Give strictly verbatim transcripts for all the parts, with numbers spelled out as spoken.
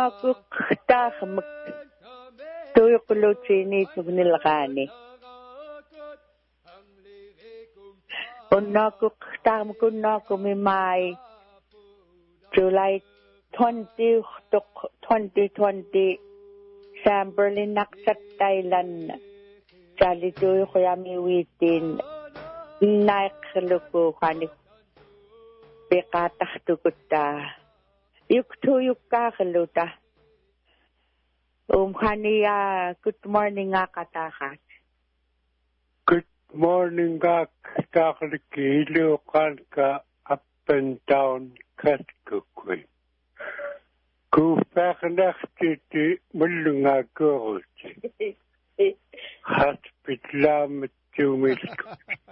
Unnaquktaaqmak tuyuqluutiini tugnilqaani. Unnaquktaaqmak unnaqumimai July twentieth, twenty twenty Samberlin naqsat Thailand Jalituuyuqyami wiitiin naiqluku qani piqatartukuttaa yuktuyukkaaqluta um khania good morning aqataqat. Good morning aqtaqlikiluqanka up and down katkukui kuufaqnartiti mullungaakuruti hospitalaamuttuumilku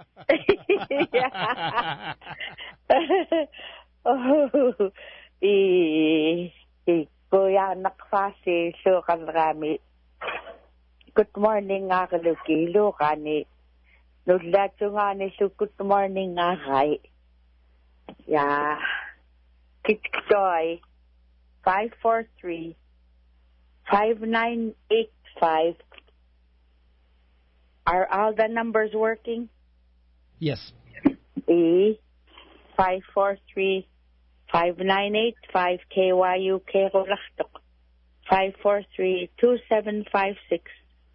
oh i i kuya naqfaasi suuqalraami good morning aqlukiluqani nullatungaani su good morning aqai ya kittoy five four three five nine eight five. Are all the numbers working? Yes. E five four three five nine eight five K Y U K five four three two seven five six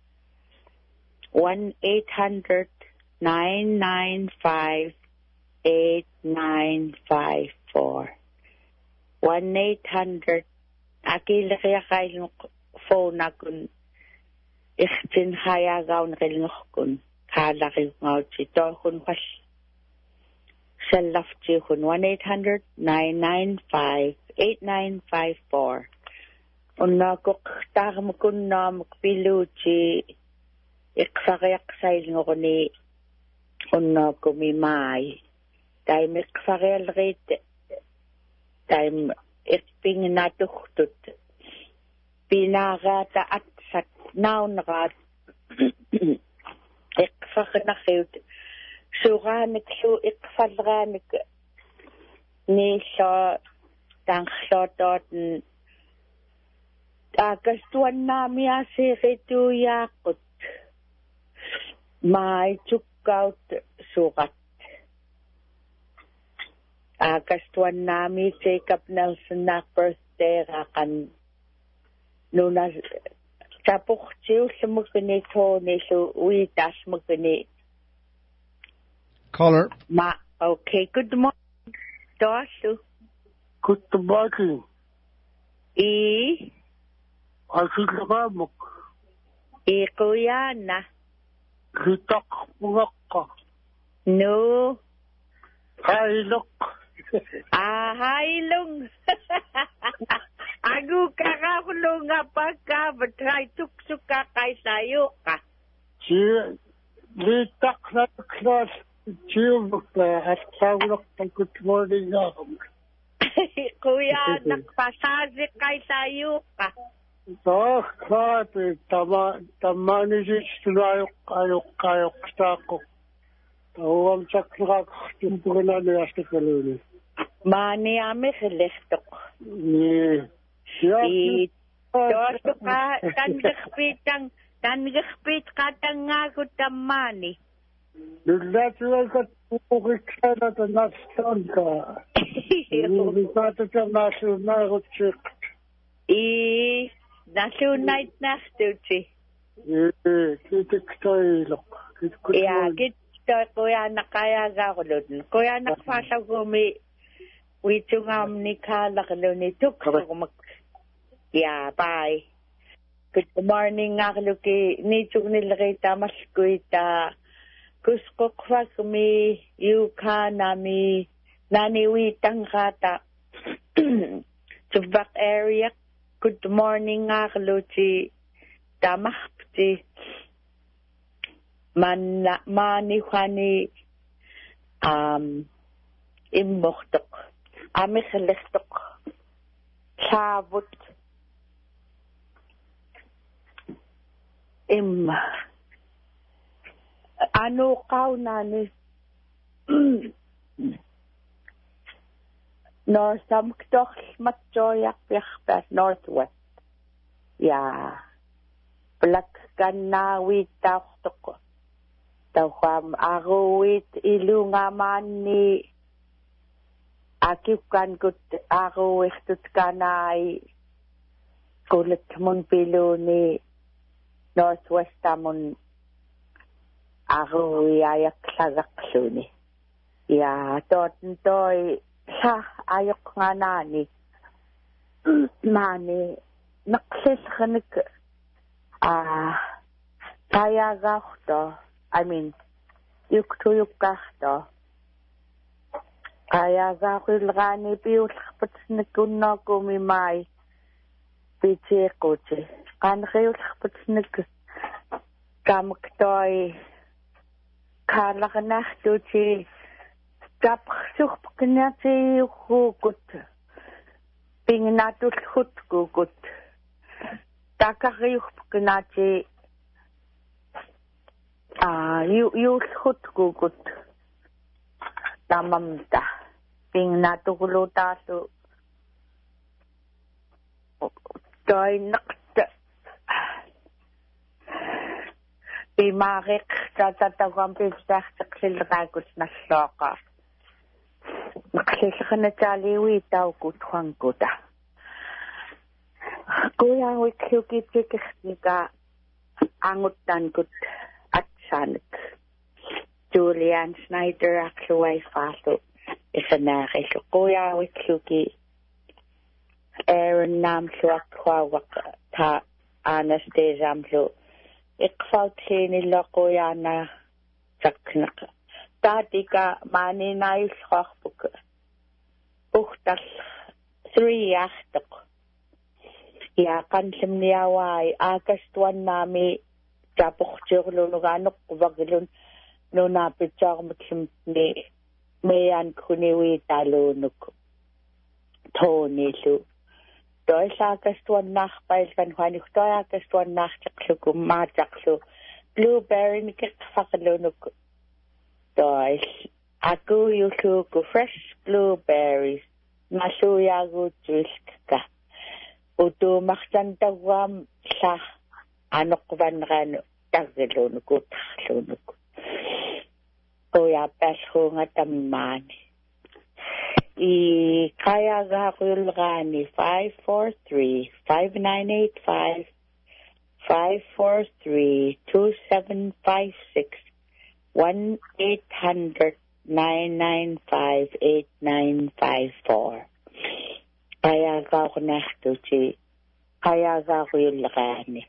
one eight hundred nine nine five eight nine five four one eight hundred. Akilakaya kayo phone akun. Ichtin haya gaun rilngkun kalaki ngauchi tohun was selafchi hun one eight hundred nine nine five eight nine five four. Unna kuk tagmukun na mukpiluchi iksayak sail ngoni unna kumimai time iksarel rit time ikping natuhtut pinagata at sat naunrat ikfaqnaqiut suqaanik su iqfalraanik niilla tanglotootn taakastuannaamiasiqituuyaaqut maaitukkaut suqat taakastuannaami Jacob Nelson na birthday raqan nuna Tapuchtiu sumukuni toni su uitas mukuni. Caller. Ma okay. Good morning. Dosu. Good morning. E. Asilgamuk. E kuyana. Hitak mungakka. No. Hailok. Ah, hailung. Agu kakakulong nga pagka, batray tuksuka kay sayo ka. Si, litak na klas, siyumuk na, at sawlok ng good morning nga. Kuya, nakpasazi kay sayo ka. Oh, kape, tama, tama ni si sinayok, ayok, ayok, stako. Tawang sak nakakasimpukan na niya sa kaluni. Mani ame kilestok. Ni, I dosto ka tanggakpitang tanggakpit katanga ko tamani. Nagdatuloy ka pupukit ka na ito nastan ka. Hindi ka ito sa nasunay ko chik. I nasunay na stuchi. Eh, kitik tayo ilok. Yeah, kito kuya nakayaga ko doon. Kuya nakpasa ko may witungam ni kala ka doon ito. Yeah, bye. Good morning, Akluki. Nichuk nilakita maskuita. Kusko kwa kami yuka nami naniwitang kata. Subak area. Good morning, Akluki. Tamakti. Man mani kwani um immoktok. Amikhalestok. Chavut. Im ano kaw nani North Samktoch Matjoyak Piachpat Northwest ya plak kanawit tawtok tawham aruwit ilunga mani akipkan kut aruwit tut kanai kulit mun piluni Northwest amun aruwi ayak lagakluni ya tot toy sa ayok nga nani mani naksis khanik ah kaya gahto I mean yuk to yuk gahto kaya gahil gani piul khpatsnik kunna kumi mai piche koche kan khayul khpatsnik kamktoy kalagnak tuchi Kap zoek knatje goed. Ping natuurlijk goed goed. Takariuk knatje. Ah, you you goed goed. Tamamta. Ping natuurlijk tato. Toy nakte. Pimarik tatatawam pivsachtig silragut naslaka. Makasasakana taliwi tau kutwang kuta. Kuya wikhyuki tikiknika angutan kut at sanik. Julian Snyder akluway faso isanari. So kuya wikhyuki Aaron namso akwawak ta Anastasia amlo. Ikfaut nila kuya na saknak. Tatika mani nais hochbuk. Uchtas three achtok. Ya kansim niyaway. Agas tuan nami tapok jurlo nuganok wagilun no napitjag mutsim ni mayan kuniwi talunuk. Tony su. Doi sa agas tuan nachpail kan huanik. Doi agas tuan nachtaklu kumataklu. Blueberry nikik fakalunuk. Dois, aku yusu ku fresh blueberries, masuya ku juiska. Utu makcantawam sa anok vanran tagalunuk ku tagalunuk. Kuya pesho nga tamani. I kaya gakul gani five four three, five nine eight five, five four three, two seven five six. One eight hundred nine nine five eight nine five four. Kaya ka ako nakituchi. Kaya ka ako yung lakani.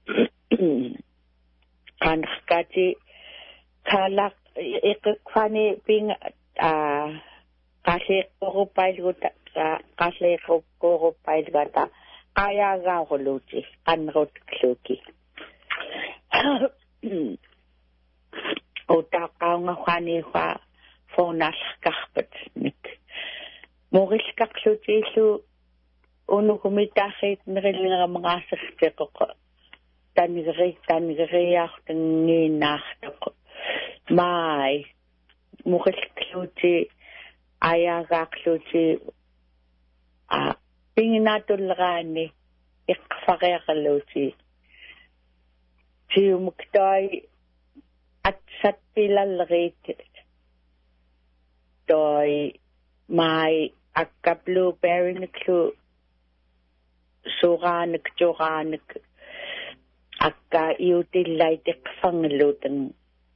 Kanakati kalak ikikwani ping ah kasi kukupail ko kasi kukupail ko kaya ka ako luchi. Kanrot kluki. Uta ka nga kwani kwa fonas kakpat nik. Mogis kaksuti su unu kumitahit nirili nga mga sakti ko ko. Tanigri, tanigri ako ninakta ko. May, mogis kaksuti, aya kaksuti, ah, pingin natin lagani, ikfakaya kaluti. Siyo muktoy, at sa pilalrit doy may akka blueberry niklu suganik joganik akka utilite fangluten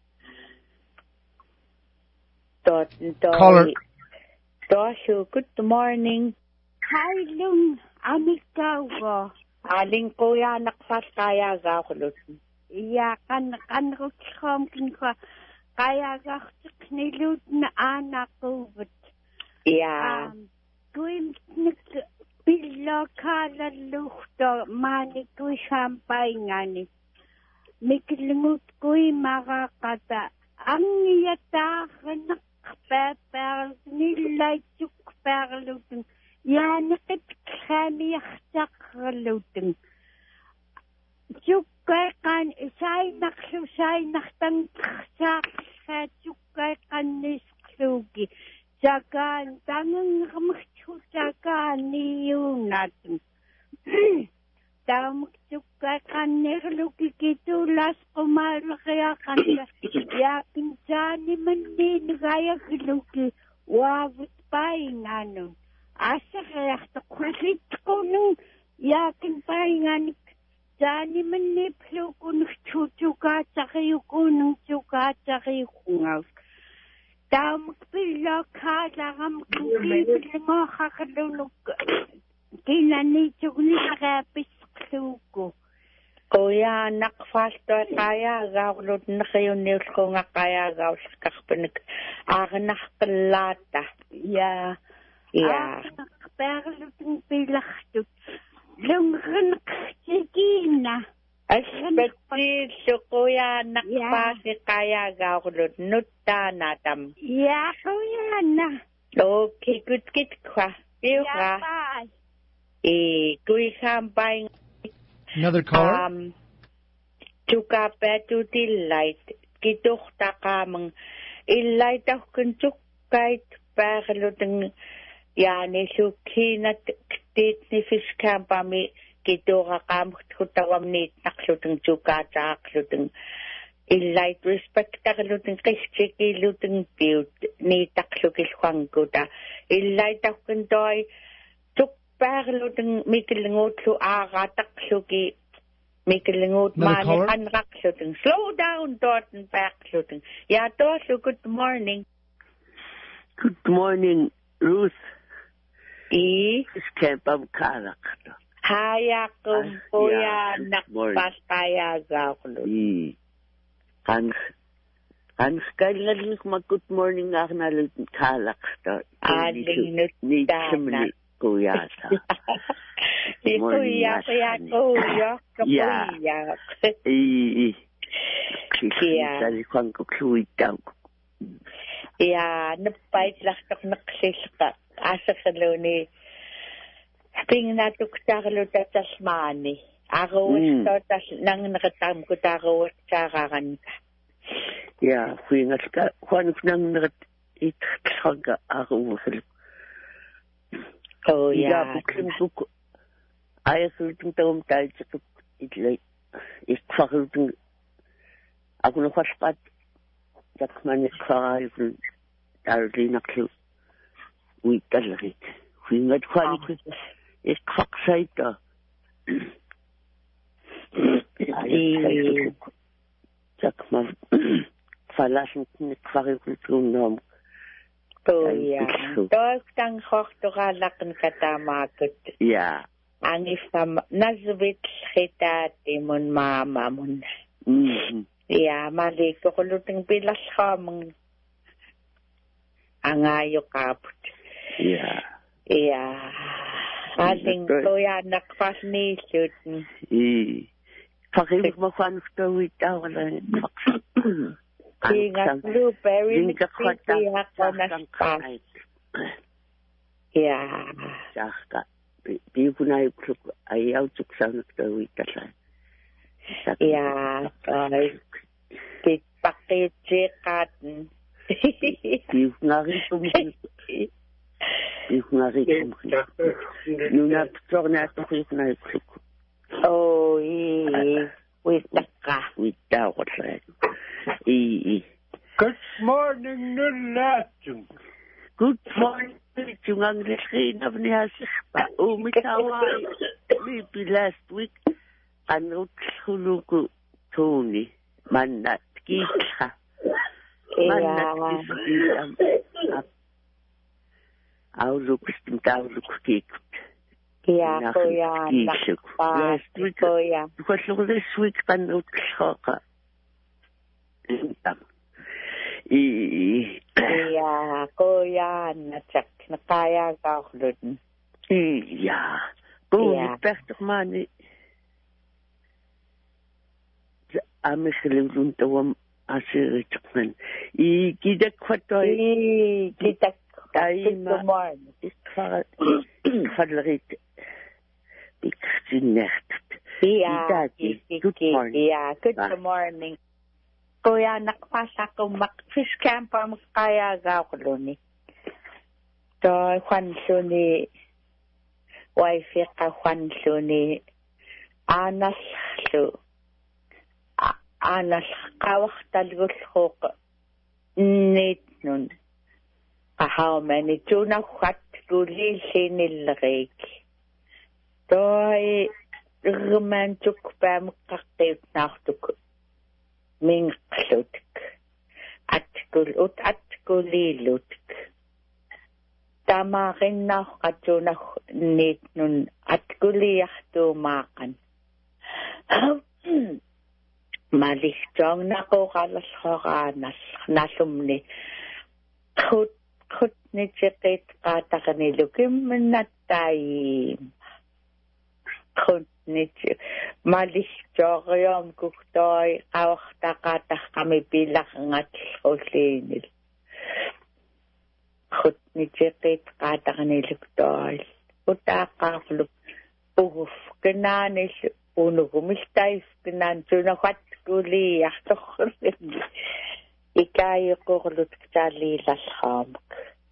dot doy doy good morning hi lung amikaw aling kuya nakfas kaya ga kulutun Ja, kan kan rokom kin kwa kaya gacht knilut na anak ubet. Ja. Kuim nik bilo kala luchto mani kui champagne ngani. Miklingut kui marakata ang yata nak peper nilai tuk perluten. Ja, nikit kami yachtak luten. Chukay kan isay naksusay naktang sak sa chukay kan nisklugi. Jagan tangang kamchu jagan niyo natin. taamuktukka qannerlukikituulas qumaalleriaqanta yaakintaani manniinigayakluki waavut painganun aseriartoqulitqunun yaakin painganik taani manniplukun tutukaatariukunun tukaatariukungaus taamukpillokhaalaram kukipilngooqaqlunuk kinaniitugnisaqaapisqluuku Kuya naqfaaltoy qayaagaaqlut naqiyunniulqunga qayaagaulqarpanik aaqnaqqillaata ya ya aqperlutun pilartut lunqinqtikina aspetti kuya naqfaasi qayaagaaqlut nuttaanatam ya kuyana okay good kit kwa piuqa e kuihampai Another caller? Um, tuka petu tilait kituhta kamang ilait ahkun tukait perluteng yani sukhinat ktit ni fiskampami kitura kamutawam nit nakluteng tuka takluteng ilait respectarluteng kistiki luteng piut ni taklukil kwangkuta ilait ahkun toy Perluteng mikelingutlu aaratakluki mikelingut mani anrakluteng. Slow down, Dorten Perluteng. Ja, Dorten, good morning. Good morning, Ruth. I? Skempam kalakto. Hayakum kuya nakpas kayagaklut. I. Kan kan kailan mag good morning ako na kalakto. Aling nutana. Kuyata. Kuya, kuya, kuya, kuya. I. Kaya kung kukuitaw. Ja, napait lang toch naksilka. Asa sa luni. Ping natuktarlo tatasmani. Arawis to tas nang nakatam ko tarawis tararan. Ja, kuya nga kung nang nakat itkaga arawis. Oh yeah. Buklim buk. Ayah sultung tawam tayo sa itlay. Istakultung. Ako na kaspat. Jakman ikakay kung tarli na klu. Uy talarit. Huwingad kwani ko. Iskaksay ta. Ayah jakman. Falasin ikakay kung nom. Oh yeah. Dos kang hochtoralaken katamakut. Ja. Ang ifam nazwit kita timon mama mun. Mhm. Ja, mali ko kuluteng pilas kamang angayo kaput. Ja. Ja. Aling kuya nakpas ni shoot. I. Pakibig mo kung gusto wita wala. Ingat blueberry ni kaya ko na spas. Ya. Saka. Di ko na ayaw tuksa na wita sa. Ya. Kit pakit jekat. Di ko na rin tumulong. Di ko na rin tumulong. Nung napasok na ito ko na rin. Oh, iya. Wita ka. Wita ko sa. I. Good morning, Nulatung. Good morning, yung ang resina ni Hasik pa. Umitaway. Maybe last week, ano tulog ko, Tony, manat kita. Manat kita. Auluk, auluk kikot. Kaya ko yan. Last week, because this week, ano ka. Iya, ko yan. Natsak, nakaya ka ako doon. Iya. Kung ipestok man eh. Amis kalulun tawam asiritak man. Ikidak ko to eh. Ikidak ko. Tayo ma. Ikfadlarit. Iksinert. Iya. Good morning. Iya, good morning. Kuya, nakpasa ko mag-fish camp pa magkaya ako doon eh. So, kwanso ni wife ka kwanso ni aanallu aanal qawaqtalgulluuq niitnun qahaumani tunawhat kuliilliinillerik toi irmantuk paameqqaqiutnaartuk minqlutuk atkul ut atkuliilutuk tamaarinnaaqatuunaq niitnun atkuliartuumaaqan malihtoornaqoqalalloraanall nallumni khut khut nitiqit qaataqanilukimmannattai khut niti malihtoorium kuktoi qawartaqaataqqami pillarngatulliinil khut nitiqit qaataqaniluktoil utaaqaarlu uguf kanaanil unugumiltaif kanaan tunaqat kuliartorlin ikaayiqorlut taaliilallaamak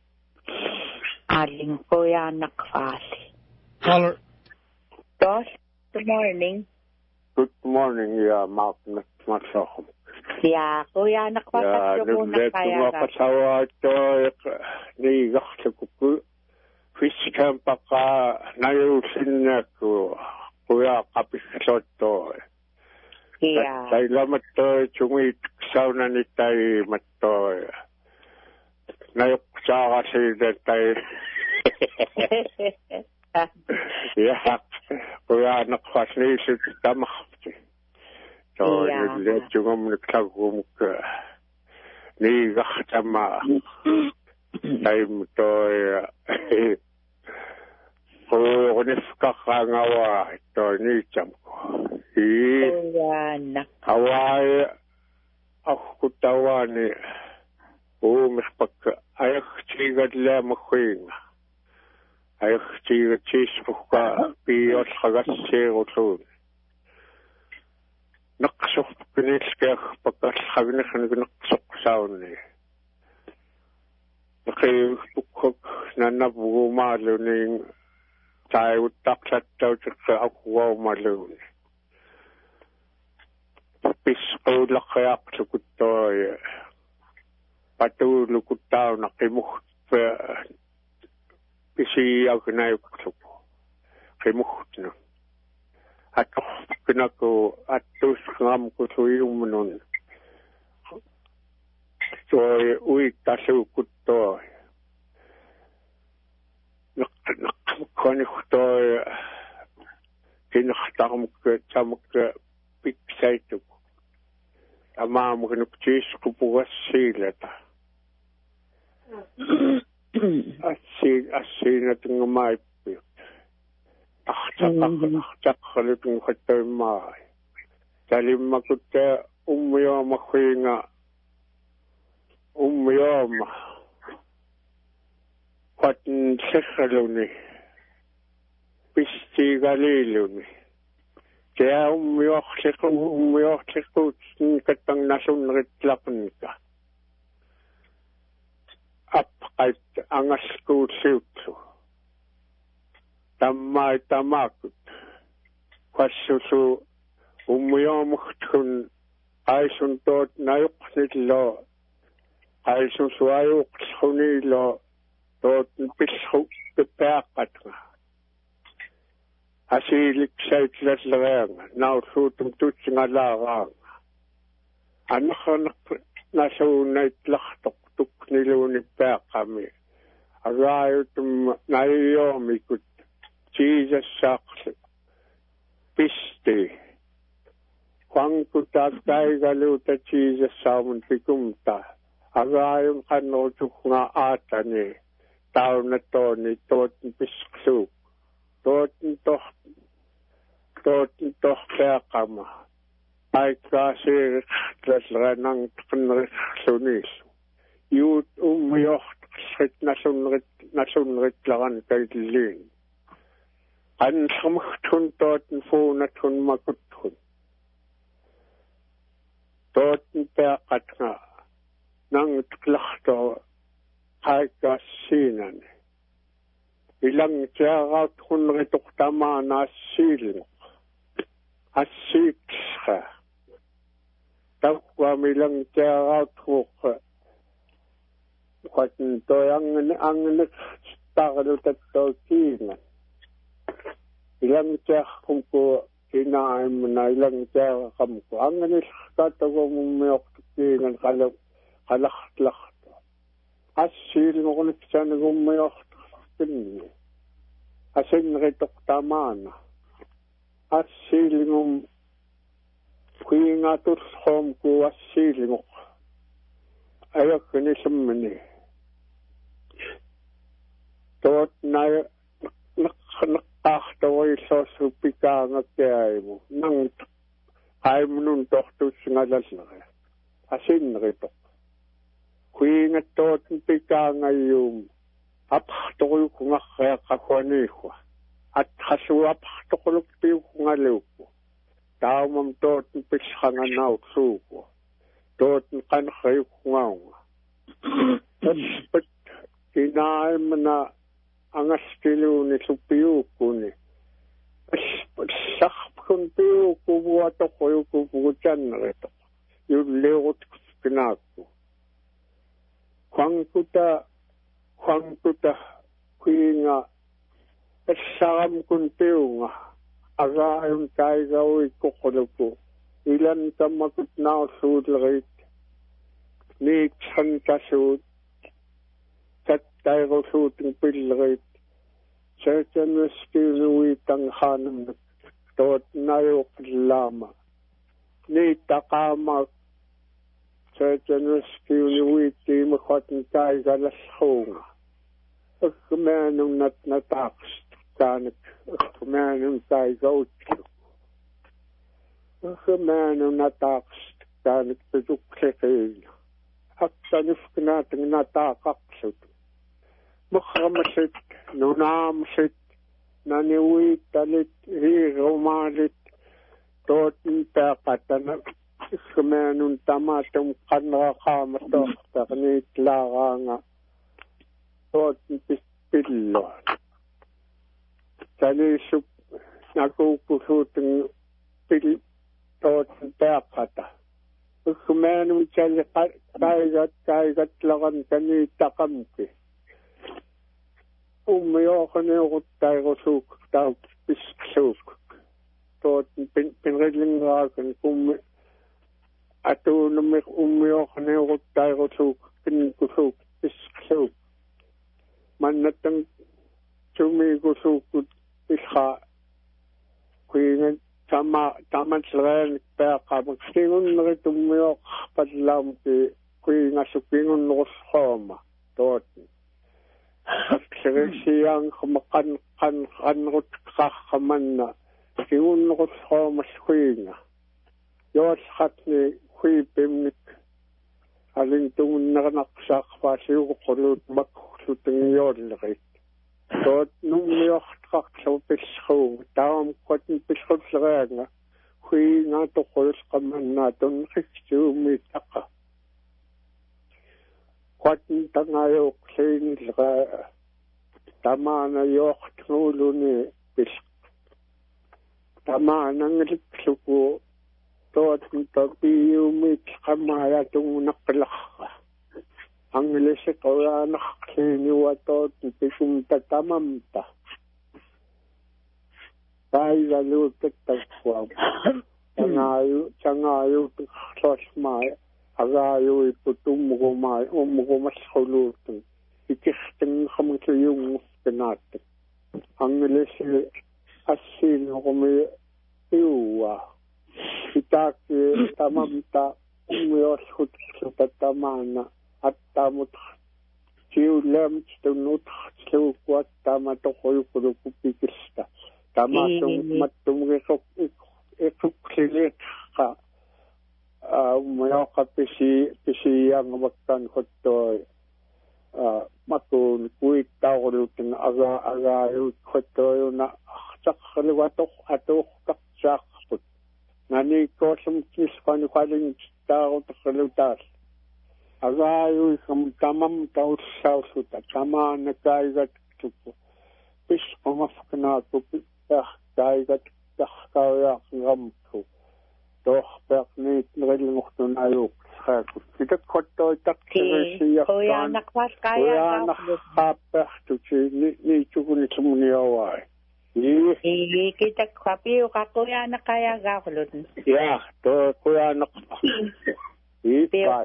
aalinqoyaanaqfaali Caller. Good morning. Good morning, yeah, Mark Matsohum. Yeah, qoyaanaqfaaqattuquunaqayaga pasawato ni gahtuku fiskampaqa nayusinnaku qoya qapisotto Yeah. Sailamatto chungit saunani tai matto nayuqsaaqasiidattai ja qoya naqfasniisut tamarti so le chungum niktagumuk ni gahtama taimto qoonifqaqangawa to ni chamko qoyaanaq Hawaii akutawani uumihpak ayaqtiigatlaamakhwiinga ayaqtiigatismukka piiolqagassiiruluun naqsorpinilskiarpakallagnernik naqsoqsaunni qiukkuk nannavuumaaluning taayuttaqlattautikka aquaumaluun pisquullaqiaqtukuttoi patuulukutaaunaqqimuht pisiagnayuqtuk qimuhtnu attorpinaku attusqamkusuiumnun toi uittasukuttoi naqnaqkonihtoi kinertarmukke tamukke piksaituk amaamukinuktiis qupugassiilata assi assiinatungumaippiut artaqaqartaqarlutunguhattoimmaai talimmakutta ummiyoomaggiinga ummiyooma qatn sirraluni pistiigaliiluni Kaya ummiorliqu ummiorliquut kattangnasunneritlaaqunnika appaqat angaskuulliutlu tammai tamaakut qassulu ummiormugtun aisun toot nayuqnillo aisun suayuqlunillo toot pillru pepeaqatga asilik saitlaslereanga naulluutum tutsingalaaраanga annerneq nasuunaitlartoq tukniluuni peaqami agaayutum naiyoomikut jiisassaaqlu pisti quangkutaakaigaluuta jiisassaamun pikumta agaayum qannerutuknga aatani taunatooni tootn pisqluuk tootn toh tootn tohpeaqama aikkaasiiqlasleranang tqinnerilluniillu yuut ummiortqillit nasunnerit nasunneritlaran kailliin qannermugtun tootn fuunatun makuttun tootn peaqatnga nangtqlarto aikkaasiinani ilang tiaraut hunrituqtamaanaassiilneq Assikha. Takwa milang tiaraut hukha. Kwatin to ang ang nagtakalo tato kina. Ilang tiyak kung ko kinain mo na ilang tiyak kam ko. Ang nagkatawa mo mayok kina kalak kalak Asil mo ko nagsan mayok kina. Asin ritok tamana. Asil mo kuya nga tursom ko asil mo. Ayak ni samani. Tot na nakakatawa sa supika nga kaya mo. Nang ay mo nung doktor singalas na kaya. Asin ritok. Kuya nga tot pika nga yung apakatoy ko nga kaya kakuanay ko. At kasuwa apakatoy ko nga liw ko. Tao mam tot pisa nga na ko. Tot kan kayo ko nga nga. Tapos kinain mo na ang astilo ni supiyo ko ni. Sakap kong piyo ko buwato ko yung kubutan na rito. Yung lewot ko pinako. Kwang kuta, kwang kuta, kuya nga, kasam kong piyo nga, aga yung tayo gawin ko ko ko. Ilan ka makot na usod lagay. Ni chan ka sud. Kat tayo usod ng pilagay. Certain rescue nuwitang hanang tot na yung lama. Ni takamak. Certain rescue nuwiti makot ng tayo galas honga. Kumanong nat nataks. Kanak kumanong tayo gawin. Kumanong nataks. Kanak pagkuklikin. At sanif ka natin natakaksot. Makamasit, nunamasit, naniwit, talit, hirumalit, totin pekatan, kumanong tamatong kanrakamatok, taknit laka nga, totin pispilo. Salisip, nakukusutong pil, totin pekata. Kumanong sali kaigat, kaigat lakan kanita kampi. Umayo ka na yung tayo suk, tayo pisuk. So, pinridling nga akin, kung ato na may umayo ka na yung tayo suk, pinkusuk, pisuk. Manatang sumikusuk, pisha, kuya tama, tama sila, kaya ka, magsingon na rin umayo ka padlam, kuya nga supingon na kusama, totin. At siyang kamakan kan kanrot kakaman na sinunod sa mas kuya. Yos kat ni kuya pimnik aling tungun na naksak pa siya kukulot makukulot ng yorlit. So nung niyok kaksaw piskaw tawam kot ng piskaw sa kaya nga kuya nga tukulos kaman na doon kiksiw umita ka. Kwatin tangayo klain sa tama na yok tulo ni bis tama nang liksuko tot tapiyo mit kamaya tung nakalaka ang lese ko anak ni wato tisum tatamamta tay lalu tetakwa tangayo tangayo tosmay agayo iputum mo may um mo mas khulutun ikisting khamang yung pinat ang lesi asin ko may iwa itaki tamamta umiyos hut sa tamana at tamot siulam tunut siukwat tamato ko yung kupikista tamatong matumgesok ikuklilit ka umayaw ka pisi pisi yang waktan ko to matun kuit tao lutin aga aga yu ko to na sak kaliwatok ato kaksak put nani ko sum kis kan kaling tao to kalutas aga yu kam tamam tao sa suta tama na kaigat tupo pis pamafkna to ah kaigat тахкааяақнгамту тоорпеарниит нериллугтунааюук саакут китаккоттoi таккерисия кояанаққааппертути ниитсугунитсумуниаваа и китаккапиуқаққуяанаққаяагаарлутэн я то кояанақ и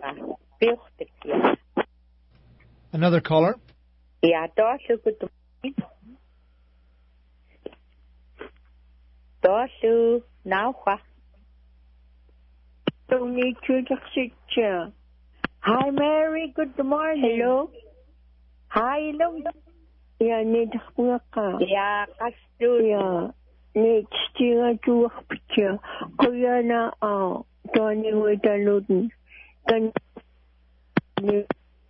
Another caller. Ja, daar zoek ik het. Daar zoek nou ga. Tony Chudachitcha. Hi Mary, good morning. Hello. Hi, hello. Ja, nee, dag ka. Ja, kastu. Ja, nee, stinga tuwakpitja. Kuya na ah, Tony Wedaluden. Kan nee.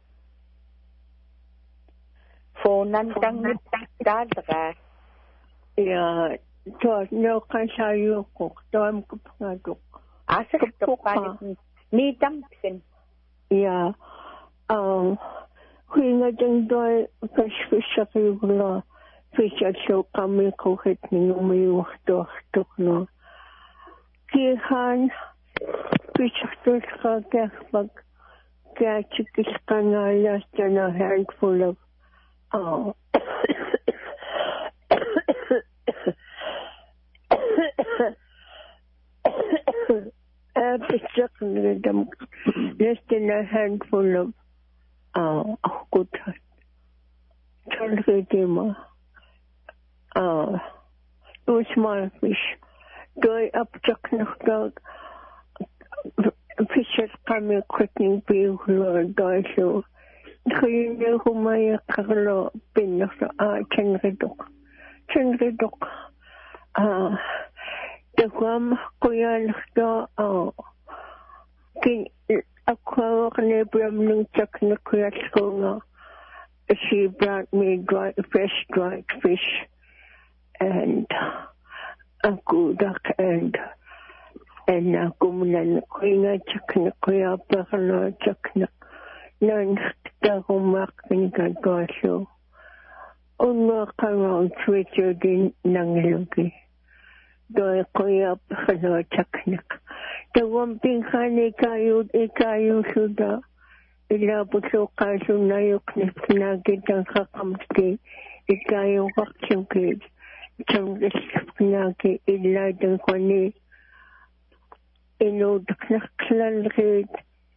Fonandang nagdadra. Ja, to no kasayo ko. To am kupangadok. Asa to panik ni dampen. Ja. Um Kuinga ding doi kashfisha kuyugla. Fisha show kami ko hit ni umiwak to no. Kihan fisha to ka kakbag. Kaya chikis ka na last in a handful of Oh. them less than a handful of uh, good Chalkidima. Uh, two small fish. Doi up Chaknak fishes coming quitting people doi so. Kaya humaya kakalo pinos ah chenredok chenredok ah dagwam kuya nakto ah kin ako kanebram ng chak na kuya ko she brought me dry fresh dried fish and a gudak and and ako muna kuya chak na kuya pakalo chak na nan tagumakin ka goso. Unwa ka rong switcher din ng lugi. Doi kuya pakalo chaknak. Tawamping ka ni kayo, ikayo suda. Ilabuso ka sunayok ni pinagit ang kakamti. Ikayo kaksungkid. Tanggas pinagi iladang ko ni inudak na klalakid.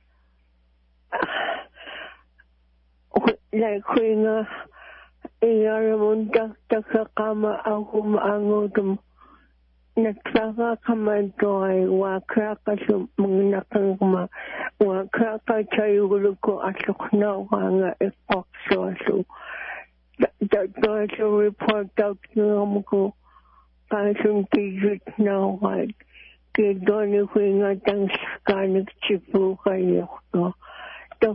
Like Quinga, Yaramunda, Takakama, Ahum Angodum, Natraka Kamadoi, Wakraka Munakangma, Wakraka Chayuluko, Asukna, Wanga, if Oxosu. That does a report out Namuko, Kasum Kijit now, like Kidoni Quinga, Tangskanik Chipu, Hayoko. The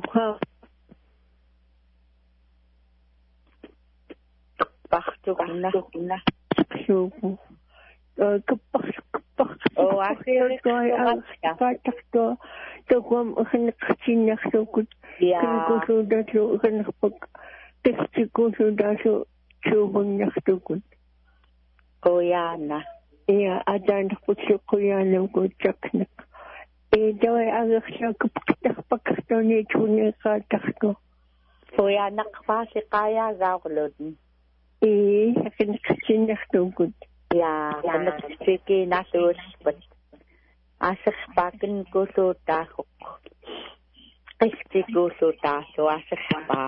Bakto na na. So, uh, kapak kapak. Oh, I feel it. Katak to, to kung ang nakachinak so good. Kan ko so dato kan kapag testi ko so dato chubong nakto good. Oh, yeah na. Yeah, adan po so kuya ng ko chaknak. Eh, dawai agak siya kapak kapak to ni chuni katak to. Kuya nakpasi kaya gawlod. Eh, akin nakachinak to good. Yeah, yeah. Nagpiki na sus, but asas pakin ko so tahok. Kiski ko so taso, asas pa.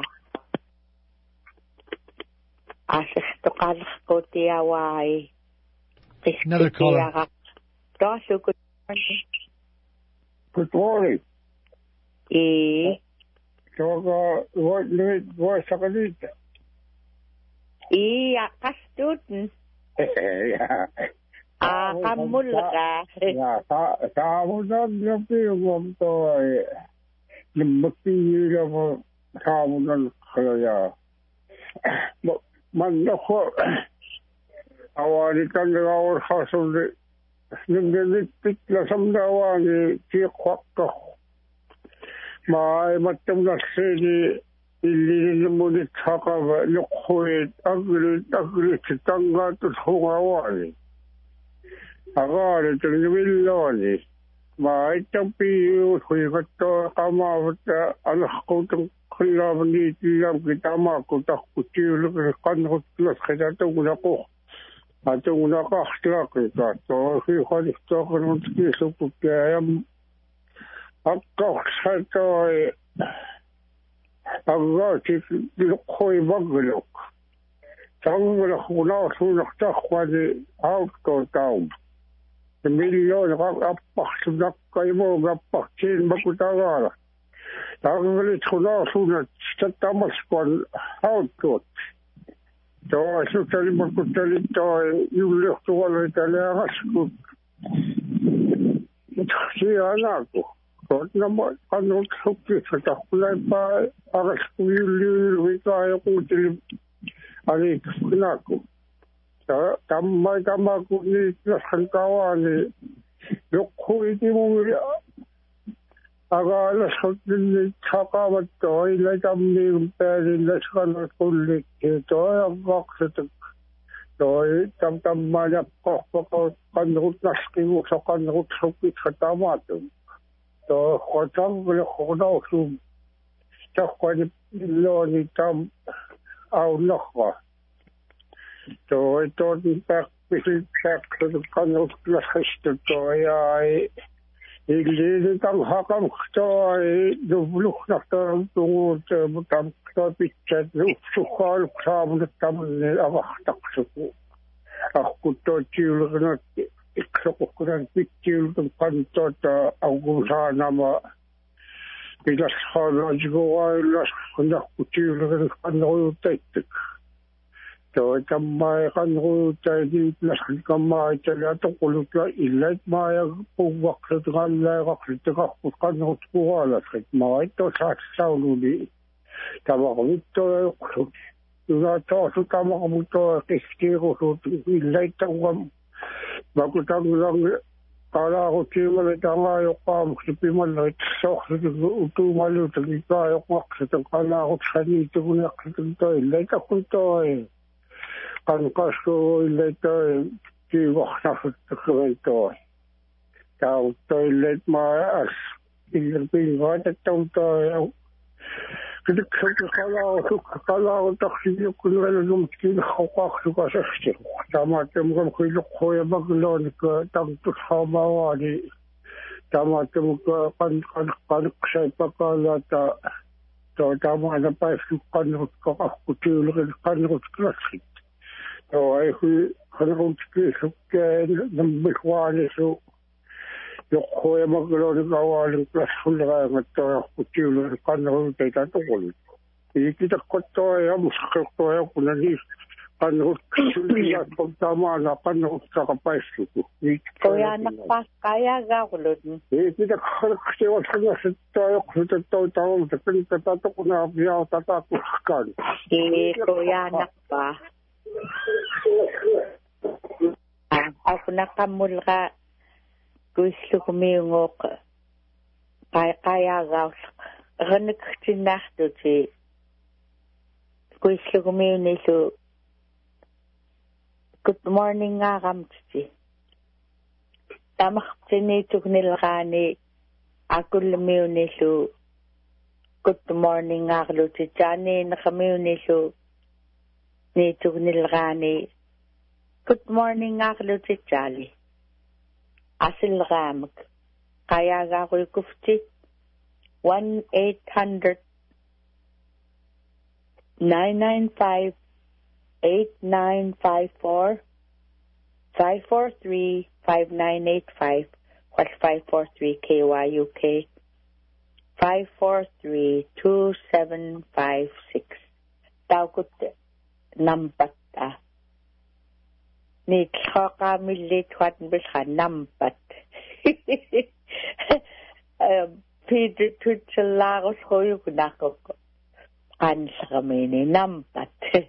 Asas to kalas ko tiyaway. Another caller. Taso, good morning. Good morning. Eh. So, uh, what did what happened? Iya, kastuden. Yeah. Ah, kamul ka. Yeah, sa sa mo na gabi mo to ay lumaki mo sa mo na kaya. Man ako awali kan gawar hasul nagdit pitla samdawa ni chikwak ko. Mai matam na sini ili mo ni tsaka ba lukhuit agri agri tanga to hungawa ni Agora, tenho milhões. Mas então, eu fui com a cama, a conta, que lá bonito, que tá mal, que tá curtindo, que quando eu que já estou na cor. Até uma carta, que tá, tô, fui com a história, não esqueço, porque é a carta, agora, que foi bagulho. Então, eu não sou na quase alto, tal. Milhões a parte da caimo a parte makuta agora. Agora isso não suja está mais com auto. Então isso que ele makuta ele então e o leito o italiano acho que é anaco. Quando quando o que está lá para acho que o o vai com ali anaco. Tamai tamaku ni nasankawa ni yokhui ti mo aga la sotin chakawa to ila tamni peri la skana kulli to agak set to tam tam mala ko ko kanut naski mo so kanut soki khatamato to khotam le khoda su chakwani lo ni tam au nokhwa. So I thought back with back to the kind of classic toy. I did come Hakam toy, the look after the Mutam picture, the Sukal Kram, the Tamil of Taksuku. I could touch you, not except picture the Pantota, Augusta Nama. It was hard to go. I lost conduct you and all take it. So tamay kanro tayo plus kamay tayo to kulot la ilat maya pugwak sa tangala kakita kakukan ng tuwala sa mga ito sa saululi. Tama ko ito yung ato so tama ko ito kiski ko so ilat ang bakutang lang kala ko tiyo na tanga yung kam sipiman na ito sa utumalo sa ito yung kakita kala ko sa nito kung nakita ilat ako ito eh. Kan kaso later di wakna to tao toilet ma as ilpin wa ta tong to kit kit kala ko kala ko taksi ko la lum kin ko ko ko sa sti tama tem ko ko ko ya baglon ko tang tu sama wa di tama tem ko kan kan kan sai pa kala ta to tama na pa su kan ko ko ko tu kan ko klasi. So I who can't speak the Bihwani so the Hoyamagro Gawal plus Fulga Kutu Kano take at all. You get a Kotoya Muskoya Kunanis and Tamana Kano Sakapasu. Koyana Pakaya Gawlun. You get a Kotoya to the total the Pintatuna Via Tatakan. Koyana Pa. Ako nakamulga gusto ko miyong kaya kaya gaw hanik tinahto ti gusto ko miyong nito good morning nga kamti tamak tinito nilakani ako lumiyong nito good morning nga kalo ti Johnny nakamiyong nito nito nilakani good morning nga kalo ti Charlie. Asil ramag. Kaya ga ko kufti one eight hundred nine nine five eight nine five four five four three five nine eight five what five four three K Y U K five four three two seven five six. Tao ko number ta. Ni kaka milit wat bisha nampat. Peter tutsalagos ko yung kunako ko. Kansa kami ni nampat.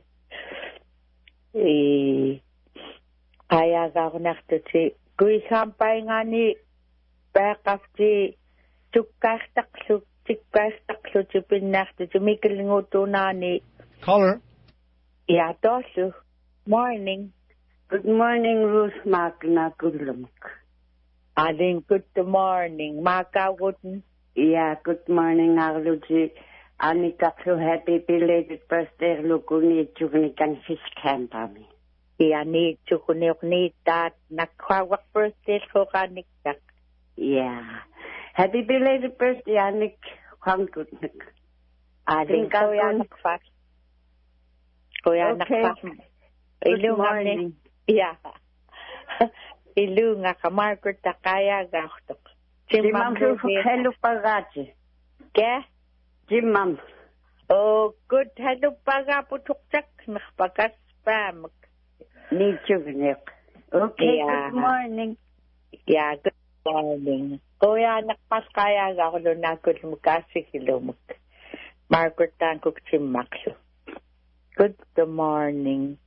Kaya ka ako naktuti. Kui sampay nga ni Bekaf ti tukkas takso tikkas takso ti pinaktuti. May kalinguto na ni Caller. Yeah, Dosu. Morning. Good morning, Ruth Magna Gulumk. Aling good morning, Maka Wooden. Yeah, good morning, Arluji. Anika, so happy belated birthday, Luguni, Juvenican Fish Campami. Yeah, need to need that. Nakwa birthday, Horanik. Yeah. Happy belated birthday, Anik. Hangutnik. Aling Koyanak Fat. Koyanak Fat. Good morning. Yeah. Ilunga ka Margaret Takaya Gachtok. Jim Mam, hello Pagachi. Ke? Jim Mam. Oh, good. Hello Pagaputukchak, Nakakas Spam. Need you, okay, yeah. Good morning. Yeah, good morning. Kuya, nakpaskaya ako doon na good mukasi kilumuk. Margaret Tankuk Chimaklo. Good morning.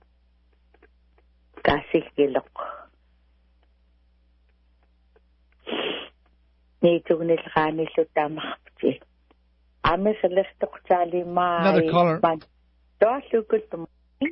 Kasi kilok. Nito nilkani sa tamakti. Ame sa listok chali mai. Another caller. Dosu good morning.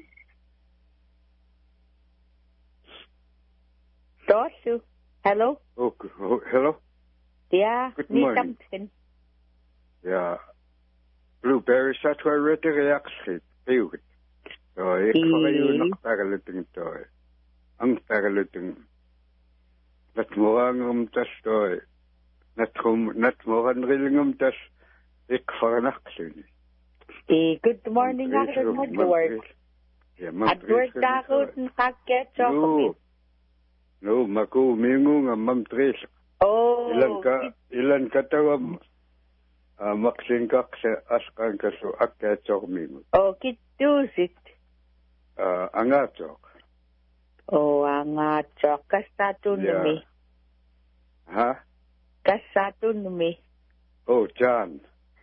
Dosu. Hello? Oh, oh, hello? Yeah. Good morning. Something. Yeah. Blueberry satwa rete reaction. Eeuwig. So, ik ga je nog pagaliting toe. Ang pagaliting. Net morgen om tas toe. Net om, net morgen rilling om tas. Ik ga een actie. Eh, good morning, Agnes Edward. Ja, man. Edward Dagout en Kaket No. No, mako mingung ang mam tres. Oh. Ilan ka, ilan ka tawam. Uh, Maksingkak sa askan ka so akkeetsok mingung. Oh, kitusit. Uh, angatsok. Oh, angatsok. Kastato numi. Ha? Kastato numi. Oh, John.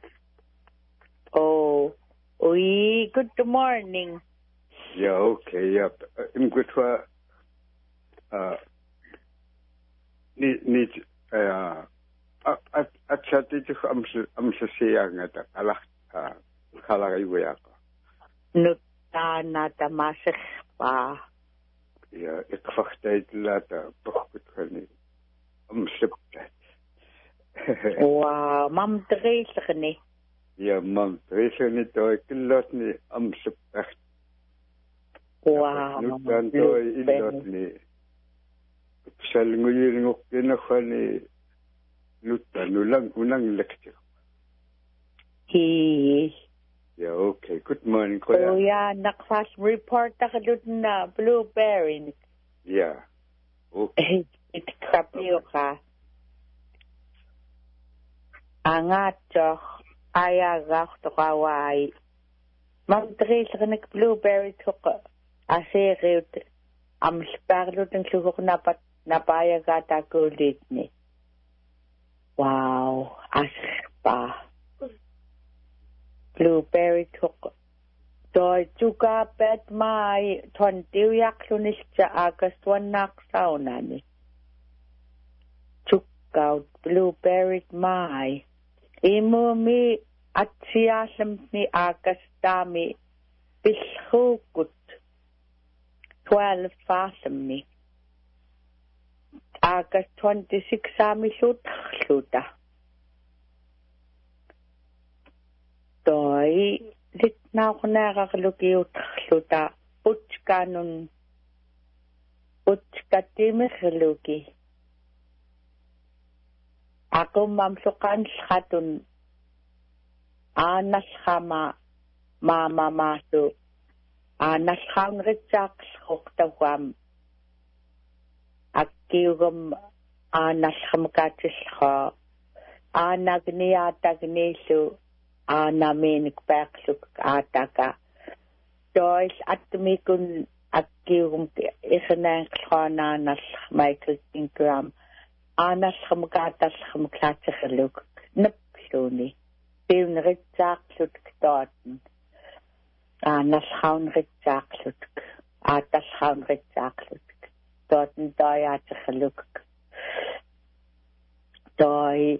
Oh, oi, good morning. Yeah, okay, yeah. Im good for, uh, need, need, uh, at, at sa tito am sa, am sa siyang at alak, uh, kalakay ako. Nuta na tamasik pa. Ja, ik wacht tijd later, pakut ka ni. Am siptat. Wow, mam dresig ni. Ja, mam dresig ni to, ik lot ni am siptat. Wow. Nutan to, ilot ni. Sal nguyir ngok kinakwa ni nutan, ulang, ulang lecture. He. Yeah, okay. Good morning, Kuya. Oh, yeah. Nakfas report ako doon na blueberry. Yeah. Okay. Itkapyo ka. Angat chok. Ayagak to kawai. Mamdres ka nag-blueberry chok. Asiriyot. Am sparlot ng sugok na napayagak ako ulit ni. Wow. Asir pa. Blueberry took Doi juga bet mai ton diyak lunis ja August one nak saunani. Took out blueberry mai. Imu mi at siyasam ni August dami bishukut. Twelve fasam mi. August twenty-six sami shoot shoota. Doi, lit na ako nakakalukiw luta. Putska nun. Putska timikaluki. Ako mamsukan skatun. Anas kama mama masu. Anas kang ritsak skuktawam. Akiwam anas kamkatis ka. Anagniatag nisu. Ana menik paksuk ataka. Dois at mikun at kiwum isanang klana nas Michael Ingram. Anas kamkatas kamkatsakaluk. Napsuni. Pil ritsak lut kdoten. Anas haun ritsak lut. Atas haun ritsak lut. Doten doi atsakaluk. Doi.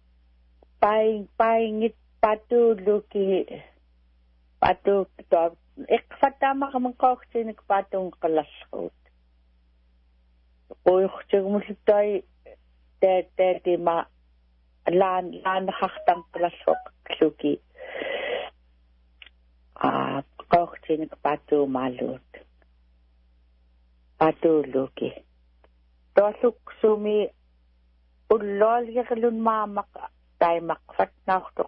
Buying, buying it. Patu luki, patu top إقفتام من قوختين كباتون قلصوت ويختار ملتاي تا تا دي ما لان لان خختم قلصوت كلوكي آه قوختين كباتو مالوت باتو لوكي توسوك سومي اللول يغلون ما مق تاي مقفت ناختوك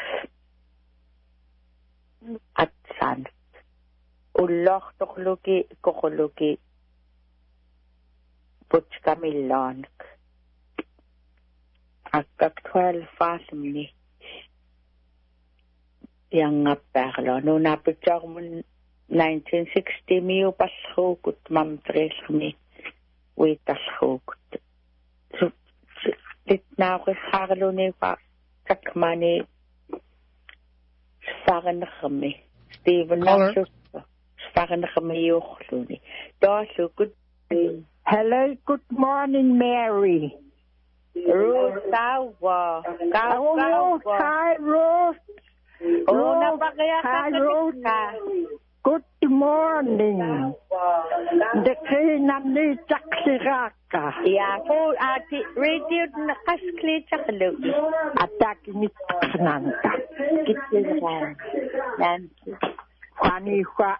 أتسان اللوخ تخلوكي كخلوكي بوتش كاميلانك أكاك توال فاسمني yang ngapaglo no napitsak mo nineteen sixty miyo pasho kut mam tres mi wait pasho kut so dit na ko saglo ne pa kakmani sagen khami Steven na so sagen khami yo khlo ni da so good hello good morning Mary Ruth Tawa Tawa hi Ruth Oh, napakaya ka. Good morning. Deke namni taksiraka. Ya, po ati radio na kaskli chaklo. Atak ni kananta. Kitira. Yan. Kwani kwa.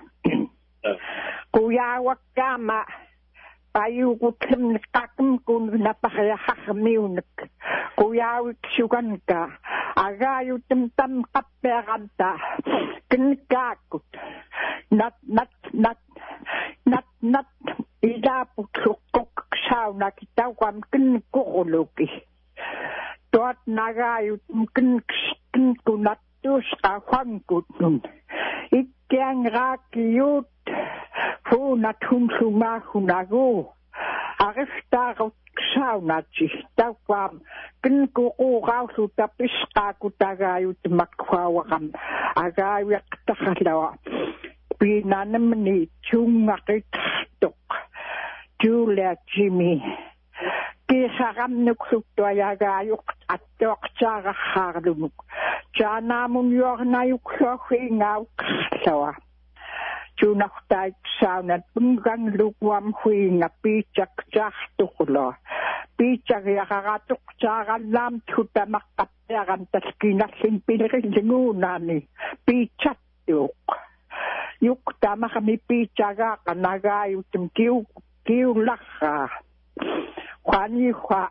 Kuya wakama. Payu kutim takim kun napakaya hakamiunak. Kuya wiksugan ka. Agayu temtam kaperanta. Kinkakut. Nat nat nat nat nat. Ida putlukok sauna kita kwam kinkukuluki. Tuat nagayu kinkunat tus kafangkut nun. Ikyang rakiyut. Fu natun sumahunago. Ariftarot saunachi. Takwam. Kinkuku rausu tapiska kutagayu temakfawakam. Agayu yaktakalawa. Pinanamni chungakit tok. Julia Jimmy. Kisakam nuksukto ayagayuk at tok tsara harlumuk. Tsanamun yorna yuksokhingaw kasawa. Tunaktaik saunat punggang lukwam huinga pichak tsahtukulo. Pichak yakaratuk tsaralam tuta makapyaran taskinasin pinringunani. Pichat yuk. Yuk tama kami pichaga kanagayu tum kiw kiw laka. Kwani kwa.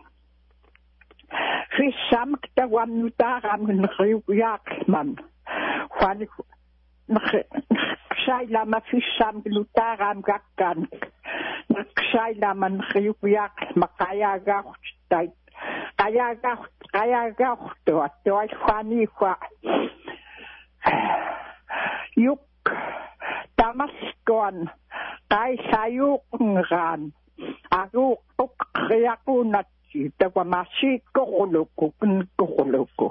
Fisam kitawam nutaram nriyakman. Kwani kwa. Naksay lama fisam lutaram gakan. Naksay lama nriyuyak makayagaw tay. Kayagaw kayagaw to to ay kwani kwa. Yuk tamaskon kay sayuk ngan. Ako uk kayako natsi tawa masik ko koloko kun koloko.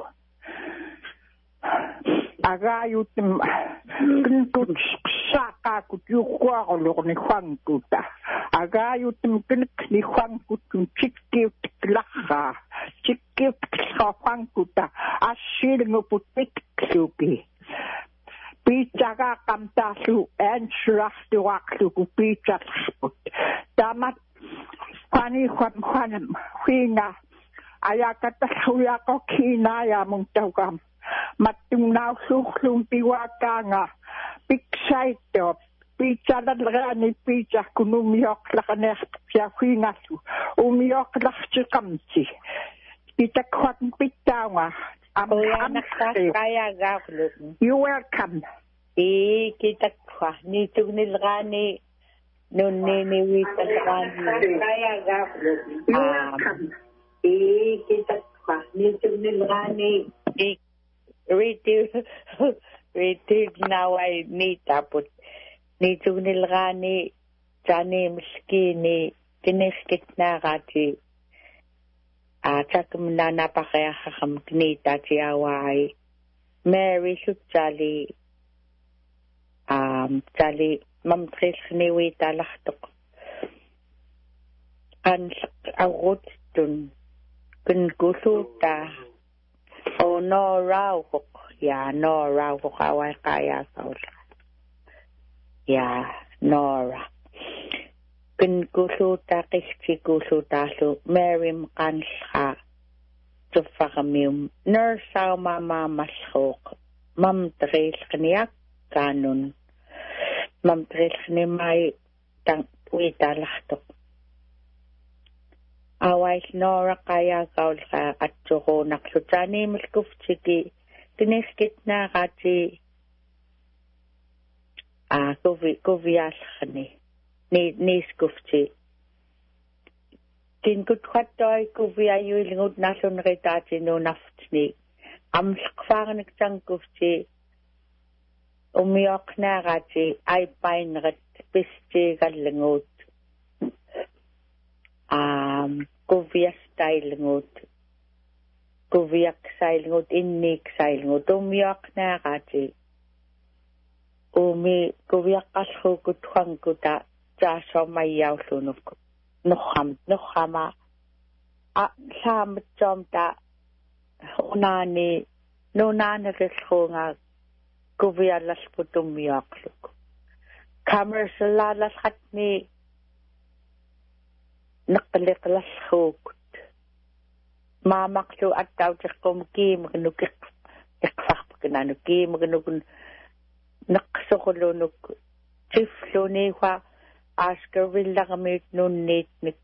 Agayu tim kun saka kutukwa kolok ni Juan kuta. Agayu tim kun ni Juan kutun chikki tiklaka. Chikki tiklaka Juan kuta. Asil nguputik suki. Pichaga kamtasu ensurah tuwaksu ku pichak sput. Damat kwani Juan Juan huinga. Ayakata huya ko kinaya mong tawkam. Matungaw suklong piwaka nga. Piksay to. Picha na lagani picha kung umiyok lakanek siya huingasu. Umiyok lak siya kamsi. Picha kwang pitaw nga. Kuya nakakaya gawlok. You're welcome. Eh, kita kwa. Nitog nilgani. Noon niniwita lagani. Kaya gawlok. You're welcome. Eh, kita kwa. Nitog nilgani. Eh, Radio, radio naway ni tapot ni tunil gani jani miskini tineskit na gati atak na napakaya kakam knita tiyaway Mary shoot jali um jali mamtris niwi talaktok an agot dun kun gusuta Oh no, raw ko. Yeah, no, raw ko kaway kaya sa Yeah, Nora. Kun guluta kiski guluta lu Mary mkansa tufakamium nursa mama mashok mam trail kniak kanun mam trail kni mai tang wita lahtok awais Nora kaya kaulka at tsoko naksutani milkuftiki tiniskit na kati ah kuvi kuvias kni ni ni skufti kin gut khattoi kuvia yulingut nasun retati no naftni am skfarnik tankufti umiok narati ai painret pisti gallingut um kuvia stylingut kuvia stylingut innik stylingut umiok narati umi kuvia kashu kutwanguta Jasho mayaw lunok noham nohama a sam jomta unani nunani reskhonga kuvia las putum yakluk kamers la las hatni naqliq las khokut ma maktu ataw tkom kim gnuk ikfaq kana kim gnuk naqsoqlunuk tifluni wa Asker will lagamit no need mit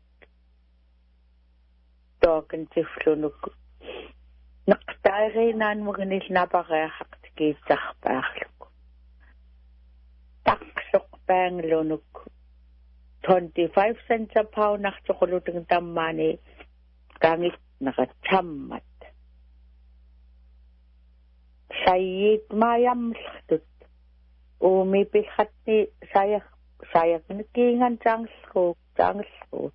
dog and tiflunuk. Naktare nan mugnil nabare hakt ki zachbarluk. Taksok bang lonuk. Twenty-five cents a pound nach chokoluting damani gangit nakachamat. Sayid mayam lhtut. Umi pilhatni sayah Saya kinikingan jangslok, jangslok.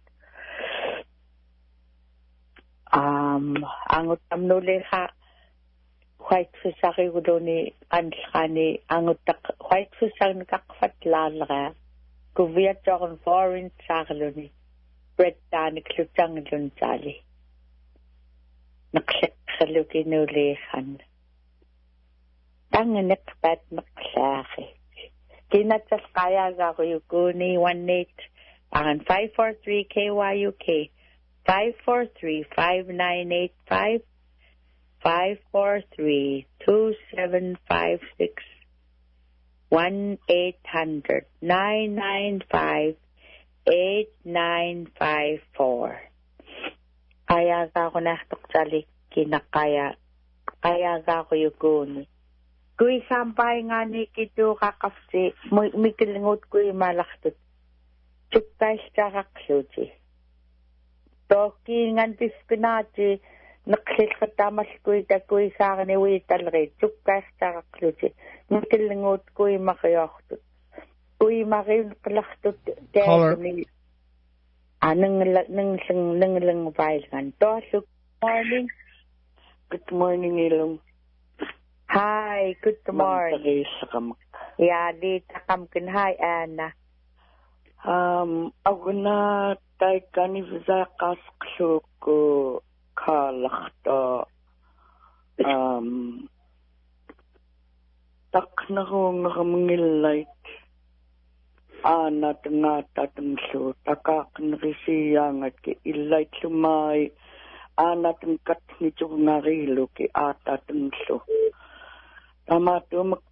Um, angut amnuleha white fish ari udoni anslani angut white fish ang kakfat lalra. Kuvia jorn foreign sarloni. Bread tani klutang lunjali. Naksekhaluki nulehan. Tanganek bat maklahi. Kinatas kaya ga Yuguni one eight and five four three K Y U K five four three five nine eight five five four three two seven five six one eight hundred nine nine five eight nine five four. Kaya ga ko naktok sali kinakaya kaya ga ko Yuguni. Kui sampay nga ni kito kakafsi, mikilingot kui malaktut. Chukay siya kaksuti. Toki ngantis pinati, naksil katamas kui ta kui sa akin iwi talri. Chukay siya kaksuti. Mikilingot kui makiyaktut. Kui makiyaktut. Caller. Ah, nang nang nang nang lang bailgan. Good morning. Good morning, Ilong. Hi, good morning. Yeah, di takamkin. Hi, Anna. Um, ako na tay kanivzakas ko kalakta. Um, tak na ko nakamangilait. Anat nga tatang so, takak narisiyang at ki ilait lumay. Anat ang kat nito ngarilo ki atatang so. Tama to mak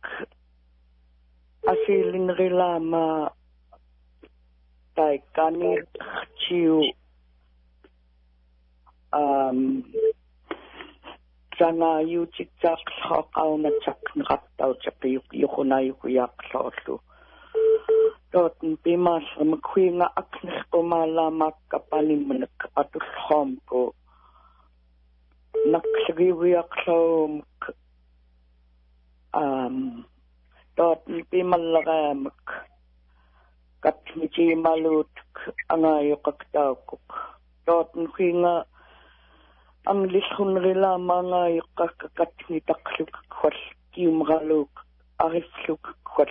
asilin rilama tay kanir chiu um sana yu chik chak hakaw na chak nakataw chak yuk yukuna yukuyak soslo tot pimas makwi nga aknes ko malamak kapalim nak atus hom ko naksagwiyak so um tot pi malagamak kat michi malut angayo kaktawkuk tot nga ang lishun rila mga yakakat ni takluk kwal kiumgaluk arifluk kwal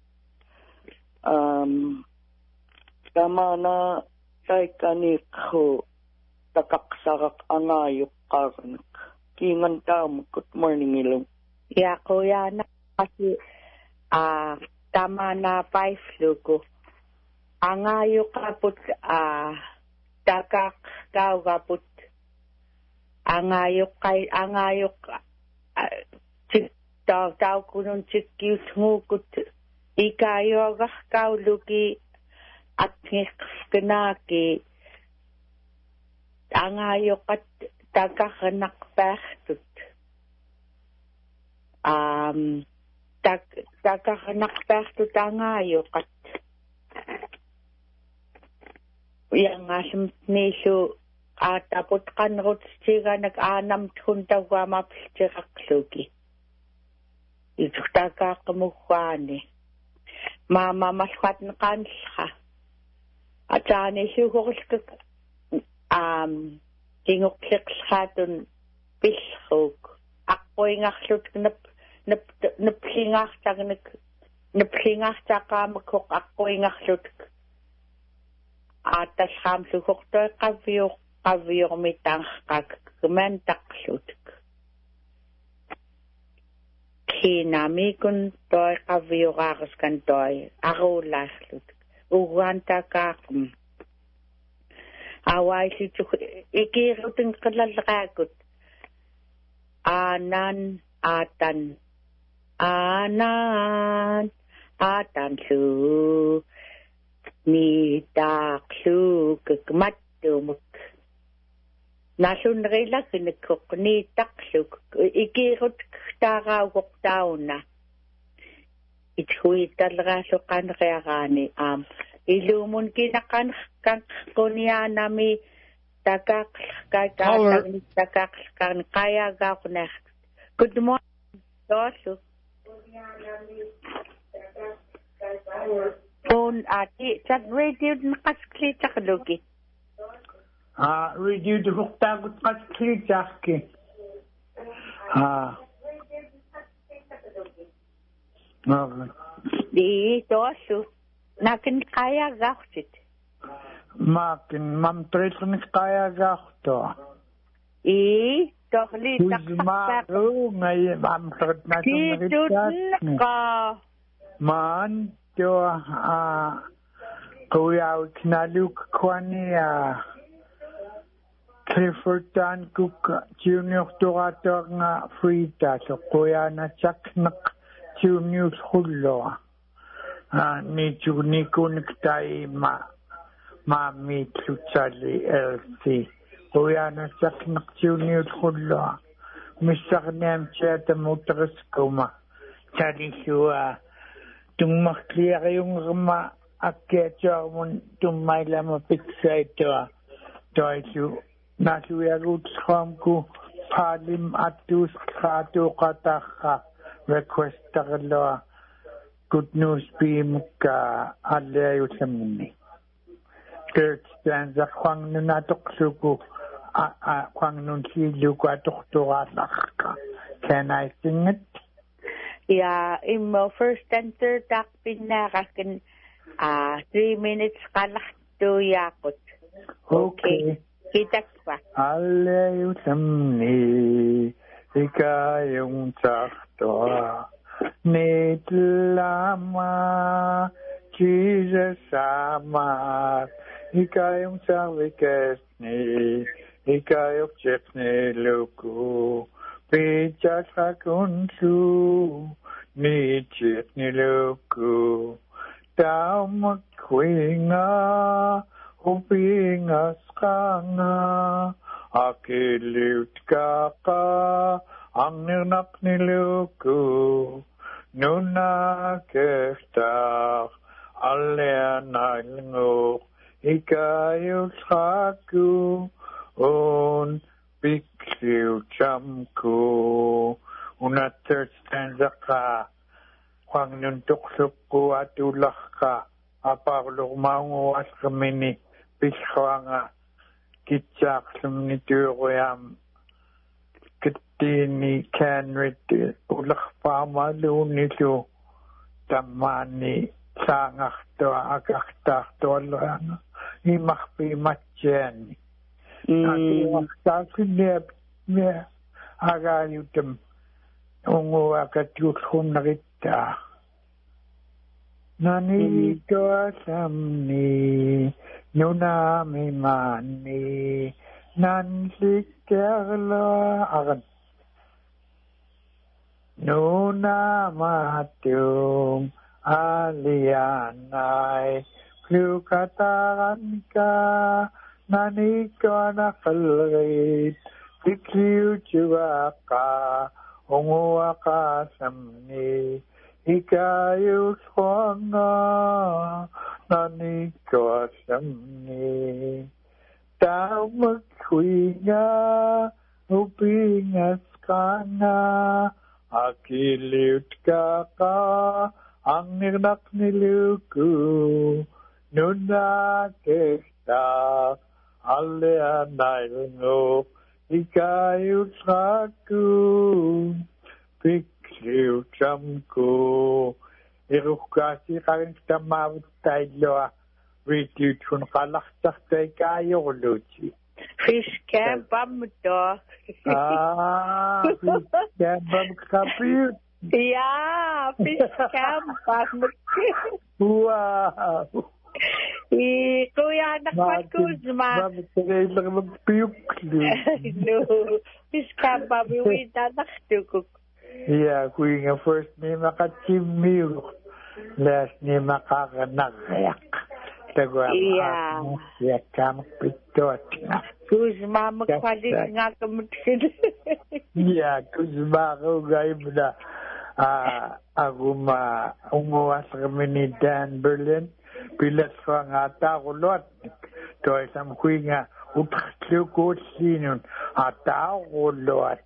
um tama na tay kanik ho takaksarak angayo karnak kingan tao. Good morning, Ilong. Ya, kuya na kasi ah tama na five luko. Angayo kaput ah takak kau kaput. Angayo kay angayo tik tau tau kunun tikkius ngukut. Ikayo gah kau luki at ngikkenaki. Angayo kat takakanak pahtut. Um, tak takakanak pahtut angayo kat. Yang asam nisu atapot kan rot siga nag-anam tunta wamap siraklugi. Ito takakamukwani. Mama maswat na kansa. At saan isuhukos ka um, tinguklik sa hatun pishok. Ako'y ngaklut na napingak sa napingak sa kamakok ako'y ngaklut. At asam suhuk to kavyok kavyok mitang kagmentak lut. Kinami kun toy kavyok akas kan toy arulas lut. Uwanta kakum. Away si chuk ikirutin kalalakot. Anan atan anan atan su ni taksu kekmatumuk. Nasun rela kinekok ni taksu ikirut tarawok tauna. Ithui talaga so kan reagani am ilumun kinakan kan kunya nami takak kay katang takak kan kaya ga kunak. Good morning dosu kunya nami takak kay phone ati chat radio nakaskli taklugi ah radio de huktagut kaskli takki ah Di dosu nakin kaya gahtit. Makin mam tretun kaya gahto. I tohli takak. Maru ngay mam tret na tumritat. Ka. Man to ah kuya knaluk kwani ah Clifford Dan Cook Junior Torator nga Frida so kuya na chaknak Junior Hullo. Ah, ni Juni kunektai ma ma mi tutsali L C. Kuya na chaknak Junior Hullo. Mister Nem chata motors kuma. Tali siya tung makliya yung rama aketya mun tumayla mapiksa ito. Toy nasuya rutskam ko palim atus kato kataka. Request takalo good news be muka alayo sa muni. Third stanza kwang nunatok suko kwang nun silu ko atok tuwatak. Can I sing it? Yeah, in my first and third act pinakakin ah three minutes kalak to yakot. Okay. Kita pa. Alayo sa muni. Ikayong sakto ni lama Jesus sama ikayong sawikas ni ikayong chef ni luku picha sa kunsu ni chef ni luku tao magkwinga upingas ka nga akiliut ka ka ang nirnak ni luku nuna kestak alian nalingok ikayos haku on piksiw chamku una third stanza ka kwang nuntok suku atulak ka apagulok maunguwas kami ni piskwa nga kitsak sumnituyam kitini kanrit ulak pamalu nito tamani sangak to agaktak to lang imakpi matchen at sakinep me agayutem ungu akatyukhum nakita Nani to samni nuna mi mani nan sikerla agan nuna matung alianai klukataran ka nani ko nakalgit tikliu chuaka onguaka samni Ikayu swanga nani ko samni tao magkuinga upingas ka na akiliut ka ka ang nirnak niluku nuna kesta alianay ngo ikayu swaku Liu Chamko, Irukasi Karin Tamau Taylor, Ritu Chun Kalachta Kayo Luchi. Fish camp, Bamdo. Ah, fish camp, Bam Yeah, fish camp, Bamdo. Wow. Kuya nakapagkuzma. No, fish camp, Bamdo, we don't Yeah, kuing a first name makachimil, last name makakanayak. Tagwa yeah, yeah, kam pitot. Kuzma magpalit nga kamutin. Yeah, kuzma ko gayb na. Ah, ako ma umuwas kami ni Dan Berlin. Pilat ko nga tao lot. To isang kuing nga upaklo ko sinun. Atao ko lot.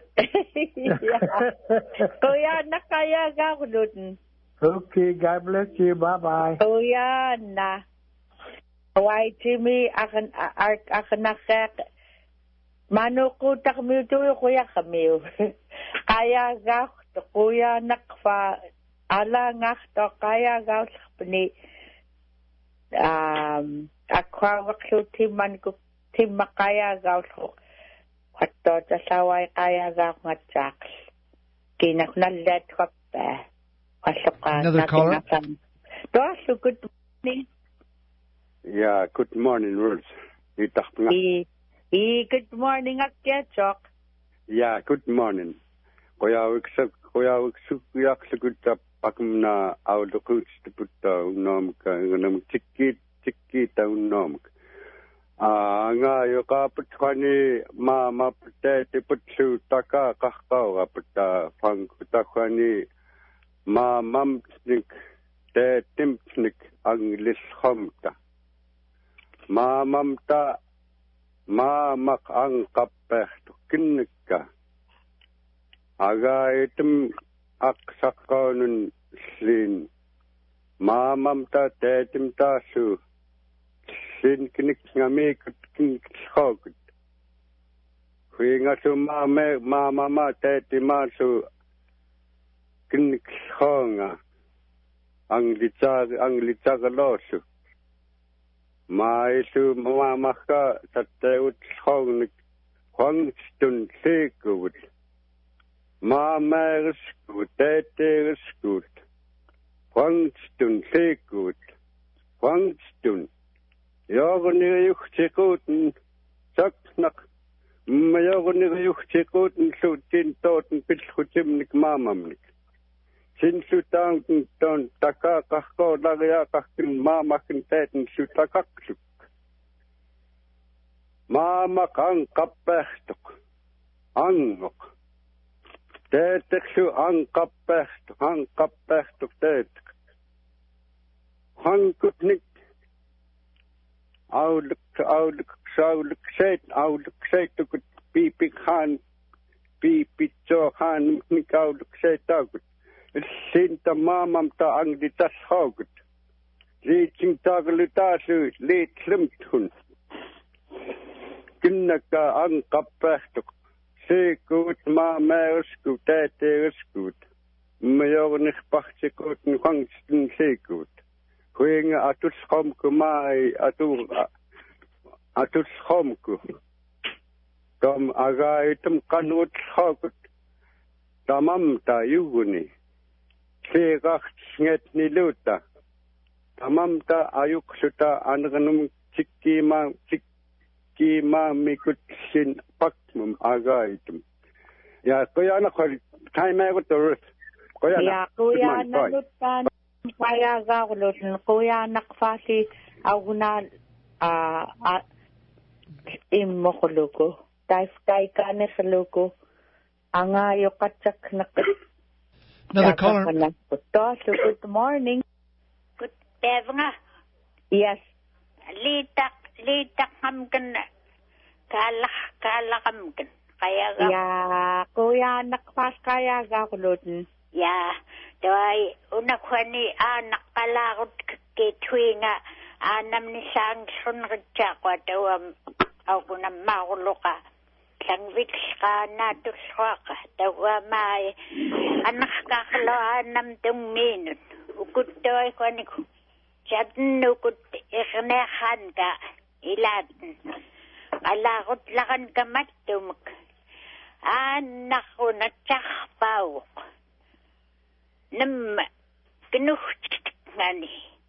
Kuya, nakaya ka ko doon. Okay, God bless you. Bye-bye. Kuya, na. Why, Jimmy, akan, akan nakak. Mano ko tak mi to kuya kami. Kaya ga to kuya nakfa. Ala nga to kaya ga ni. Um, akwa wakyo timan ko tim makaya ga to. Wato ta saway kaya ga ngachak. Kinak nalet ko pa. Another caller. So good morning. Yeah, good morning, Rules. E, e, good morning, Akechok. Yeah, good morning. Kuya wiksuk, kuya wiksuk, kuya wiksuk ta pakmna aulukuts te putta unom ka unom tikki tikki ta unom. Ah, nga yo ka putkani ma ma putte te putsu taka kahkau putta fang putakani ma mamsnik te timsnik anglis homta. Ma mamta ma mak ang kapeh to kinnika. Aga itum aksakaunun slin. Ma mamta te timta su. Sin kinik ngami kut kinik skokut. Kuinga su ma me ma mama te tima su kinik skonga. Ang litsa ang litsa galosu. Maisu mamaka sa teut skong kwang stun sekut. Mama skut te skut. Kwang stun sekut. Kwang stun. Jagoni yuchtikuten saknak. Majagoni yuchtikuten sutin toten pitchutimnik mamamnik. Sinsutang ton taka kahko lagya kahkin mamakin teten sutakaktuk. Mamak ang kapehtok. Angok. Tetek su ang kapehtok. Ang kapehtok tetek. Hangkutnik. Auluk, auluk, sauluk set, auluk set tukut pipik han. Pipit so han nik auluk set takut. Sinta mamam ta ang ditas hogut. Liching tagalutasu, lit slimtun. Kinnaka ang kapehtuk. Sekut ma meusku, tete uskut. Mayornik pachikut nkwangstun sekut. Kuinga atus homku mai atu atus homku. Tom aga itum kanut hogut. Tamam ta yuguni. Segach nget niluta. tamamta ayuksuta anganum tikkima tikkima mikut sin pakmum agaitum. Ya kuyana khol kaimay ko to kuyana. Ya kuyana lutan kaya gawlot kuyana kfasi aguna a immo khuluko taif tai kane khuluko anga yokatsak nak. Another caller. Good morning. Good evening. Yes. Lita lita kamken kalah kalah kamken kaya ga. Ya kuya nakpas kaya ga kulun. Ya doi una kwani anak kalakot ke twinga anam ni sang sun rejak wadawam aku na mauluka sang vix ka natus ka dawa mai anak kakalo anam tung minut ukut doi kwani ko jadn ukut iknehan ka ilan kalakot lakan kamatumuk anak ko na tsakpaw nem genucht ngani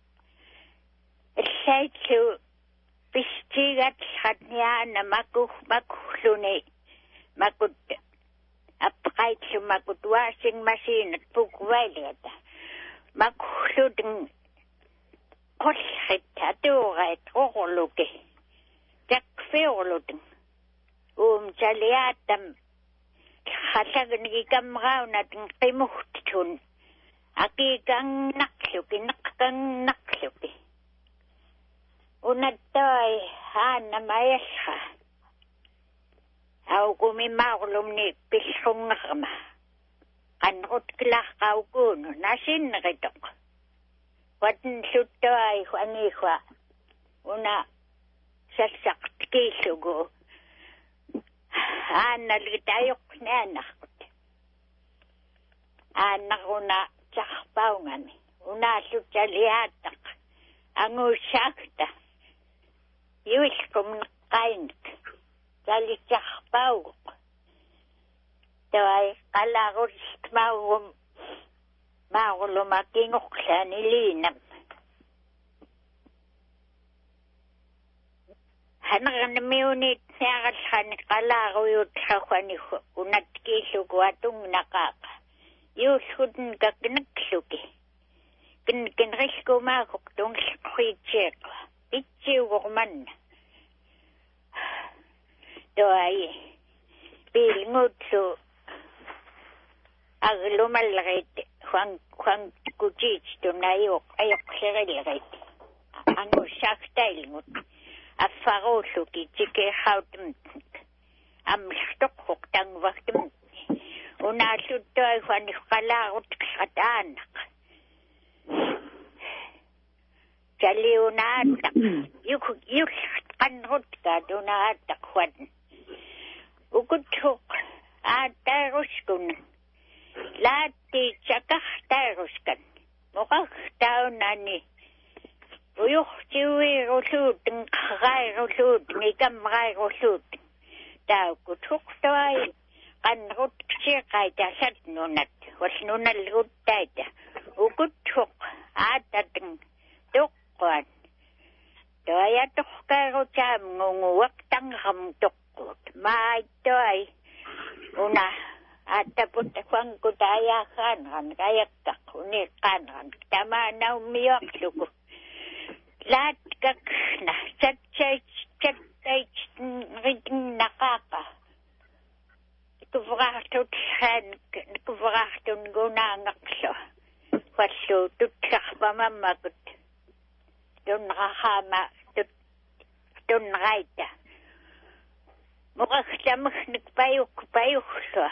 sei zu bistigat hatnya na maku makulune makut apkai zu makut washing machine pukwailata makuludeng kolhita turai troloke jak feoludeng um jaliatam hasagan ikamrau na ting timuhtun aki kang nakluki nakang nakluki unatoy hana mayasha au kumimawlum ni pishungama kanrut kilah kau kuno nasin ritok watin sutoy huanihwa una sasak tikisugo hana litayok nanakut anak una tsakpaungan una sutaliatak angu sakta yuiskum nakainik jali tsakpauk tawai kalagos maugum maugulum akinguksan ilinam hanagan miunit siyakas hanik kalaguyut sakwani unat kisugwatung nakaka yusudn ka kinaksuki kin kinrisko makok tung skwichek pitsi wogman doai bilngut so aglumalret kwang kwang kuchich tunayok ayok serelret angu saktailngut afarosuki tike hautum am stokok tang waktum una sutoy kwan kalagot katanak jali una tak yuk yuk kanrut ka duna tak kwan ukutuk ataruskun lati chakah taruskan mukak taon nani uyuk jiwi rusut ngai rusut ngikam ngai rusut tau kutuk toy kanrut sikai dasat nunat was nunal rutaita ukutuk atateng tukwan doya tukkaro jam ngungu waktang ham tukkut mai doy una ataput kwang kudaya kan kan kayak tak uni kan kan tama na umiyok luku lat kak na chat chat chat chat ring nakaka kuvrachtot han kuvrachton gonangakso wasso tutsakpa mamakut don rahama tut don raita mukaksamuk nikpayuk payuk so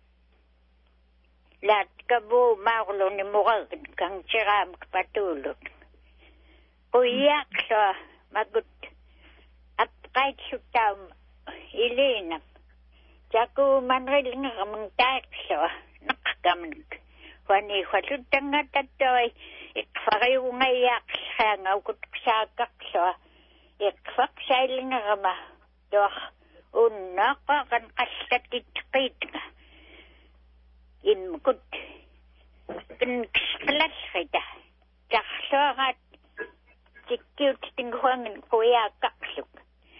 lat kabo magulo ni mukak kang tsiram kapatulog kuyak so magut apkait sutam ilinam jaku manriling kamang takso nakakamanag wani kwalutanga tatoy ikfakayo ngayak sa ngawkut ksagakso ikfaksailing kama doh unaka kan kastatit-kit nga inmukut kan ksaklas kita jakso kat tinghuangin kuya kakluk.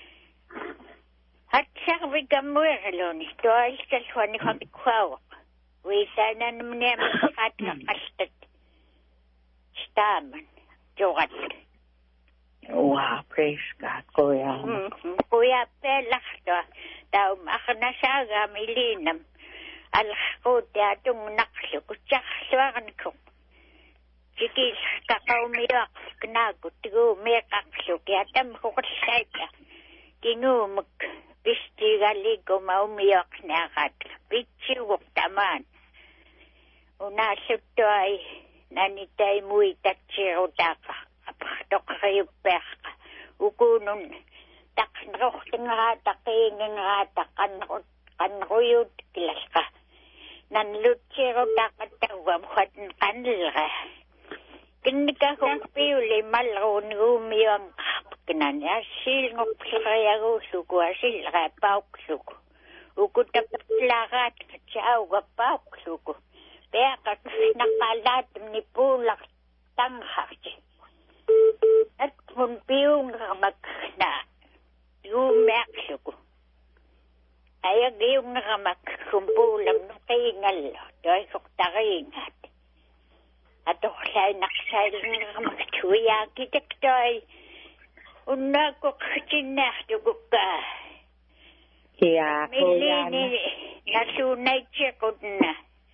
At siya vigamuerloni, doal kalhuani hakikwawak. Wisa na naman niya makakastat. Staman, jogat. Wow, praise God, Kuya. Mm-hmm. Kuya pelak to. Daw makanasyaga milinam. Alako tiatong naklo. Kutsak suwakan ko. Sige, kakaumiyak. Knago, tigo, mekaklo. Kiatam ko kasayta. Kinumag. Pisti galiko maumiyak na kat. Pitsiwok taman. Unasok to ay nanitay muy tatsiro taka. Apakto kayo peka. Ukunun. Tak nrok tinga takingin nga takan kanruyot kilas ka. Nanlutsiro takatawam khatan kanla. Kinika kong piuli malron umiyang kapakinan. Asil ngok silkayago suku asil ka pauk suku. Ukutapat lakat katsiaw ka pauk suku. Kaya kak nakalat ni pulak tanghak. At kung piyong ramak na yumek suko. Ayag yung ramak kumpulang ng kaingal. Doy kuktaringat. At uklay naksay ng ramak tuya kitak doy. Una kukachinak duguk ka. Yeah, Kuya. Milini nasunay chikot na.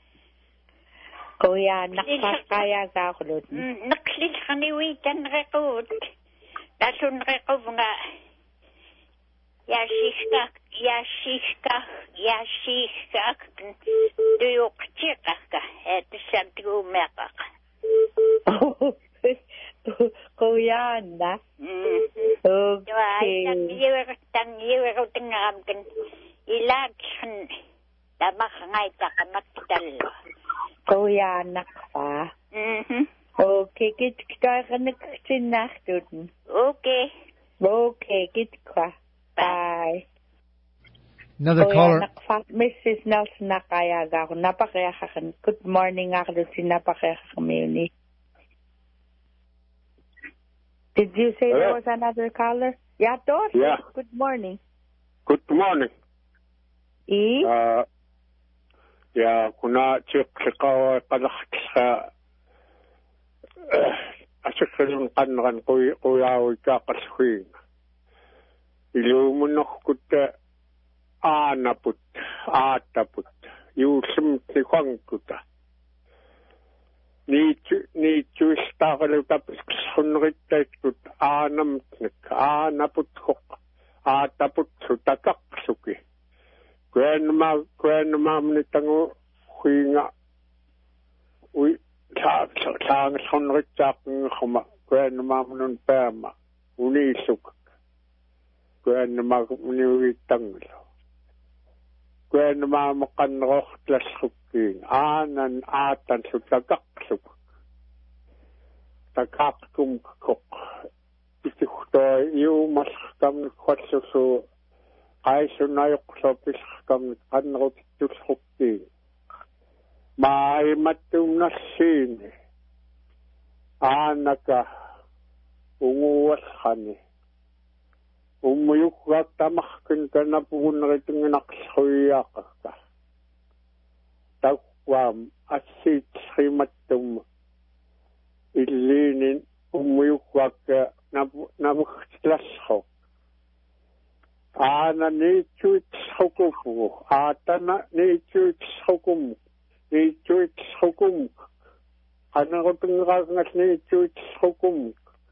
Kuya, nakakaya ka ako doon. Naklis ka niwitan rekod. Nasun rekod nga. Yashika, yashika, yashika. Tuyok chika ka. Eto sa tumeka ka. Kuya, na? Okay. Tangiwag, tangiwag, tangiwag. Ilagsan. Tamak ngay ka kamakdalo. Kuya, anak pa. Mhm. Okay, kit kita ka nagsinak doon. Okay. Okay, kit ka. Bye. Another Kuya, caller. anak pa. Missus Nelson nakaya ka ako. Napakaya ka ka. Good morning ako doon. Sinapakaya ka kami. Did you say Hello? there was another caller? Yeah, Dorothy. Yeah. Good morning. Good morning. E? Uh, yeah, kuna chikaw kalaksa asikilun kanran kuy kuyaw kakaswing. Ilumunok kuta aanaput, aataput, yusum tikwangkuta. Niitu, niitu istakalu tapos sunrittaikut aanamtnik, aanaput kok, aataput sutakaksuki. Kwen ma, kwen ma mnitangu huinga, ui, sa, sa, sa, sunrittak ngakama, kwen ma mnun pema, unisuk, kwen ma mniwitanglo. Kwen ma makanroh tlasukking, aanan atan su tagaksuk. Tagaktum kok. Itikto yu maskam kwatsusu. Kaisu nayok so piskam kanrot tusukking. Maimatum nasini. Anaka unguwas hani. Umuyuk ka tamakkin ka na punriting naksuyak ka. Takwam asit simatum ilinin umuyuk ka nabuklasho. Ana nichuit sokufu. Atana nichuit sokum. Nichuit sokum. Ana ko tingakas nichuit sokum.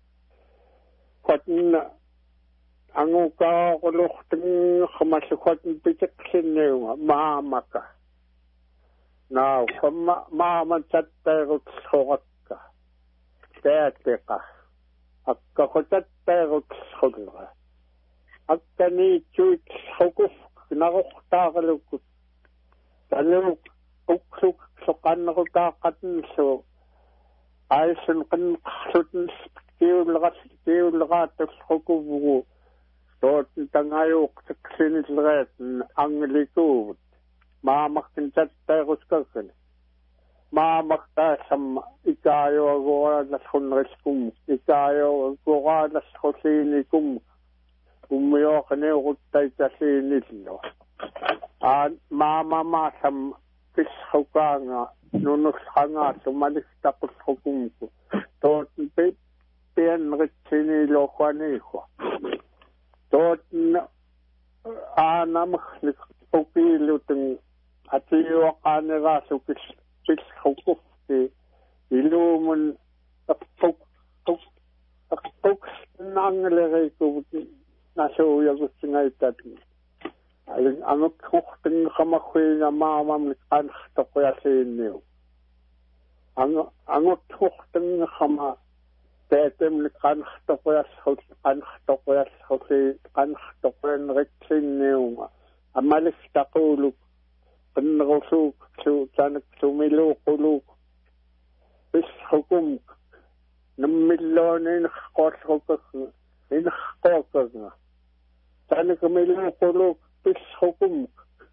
Katna ang ka kulok ting kamasukot ng pitik sinyo mamaka. Now, kung mamansat tayo sukot ka, tete ka, at kakutat tayo sukot ka, at kani chuit sukuf, nakukakalukot, taluk, uksuk, sukan ako kakatan so, aysun kan kasutin stiw lakas, stiw lakas, sukubugo, Tot tangayok sa ksinitret ang likod. Mamakintat tayo kakan. maamaktaasam ikayo agoralas hunreskum ikayo agoralas hosinikum umiyokane uttaitasiniillo aan maamamasam pishukanga nunushanga sumalistaquhukumku tot pe pen ritsini lokhaniho tot aanam ukiluteng atiyo qanerasukis pishukufti ilumun apuk puk apuk nangleriku nasuuyagusingaitat alin angot hukteng kamakhwinga maamam anhtaqyasiinniu ang angot hukteng kama tetem anhtaqyashut anhtaqyashut anhtaqyan ritsinniu amalis taquluk qinnerusuk su tanak sumiluquluk bis hukum nammillonin qosrukak in qokanga tanak miluquluk bis hukum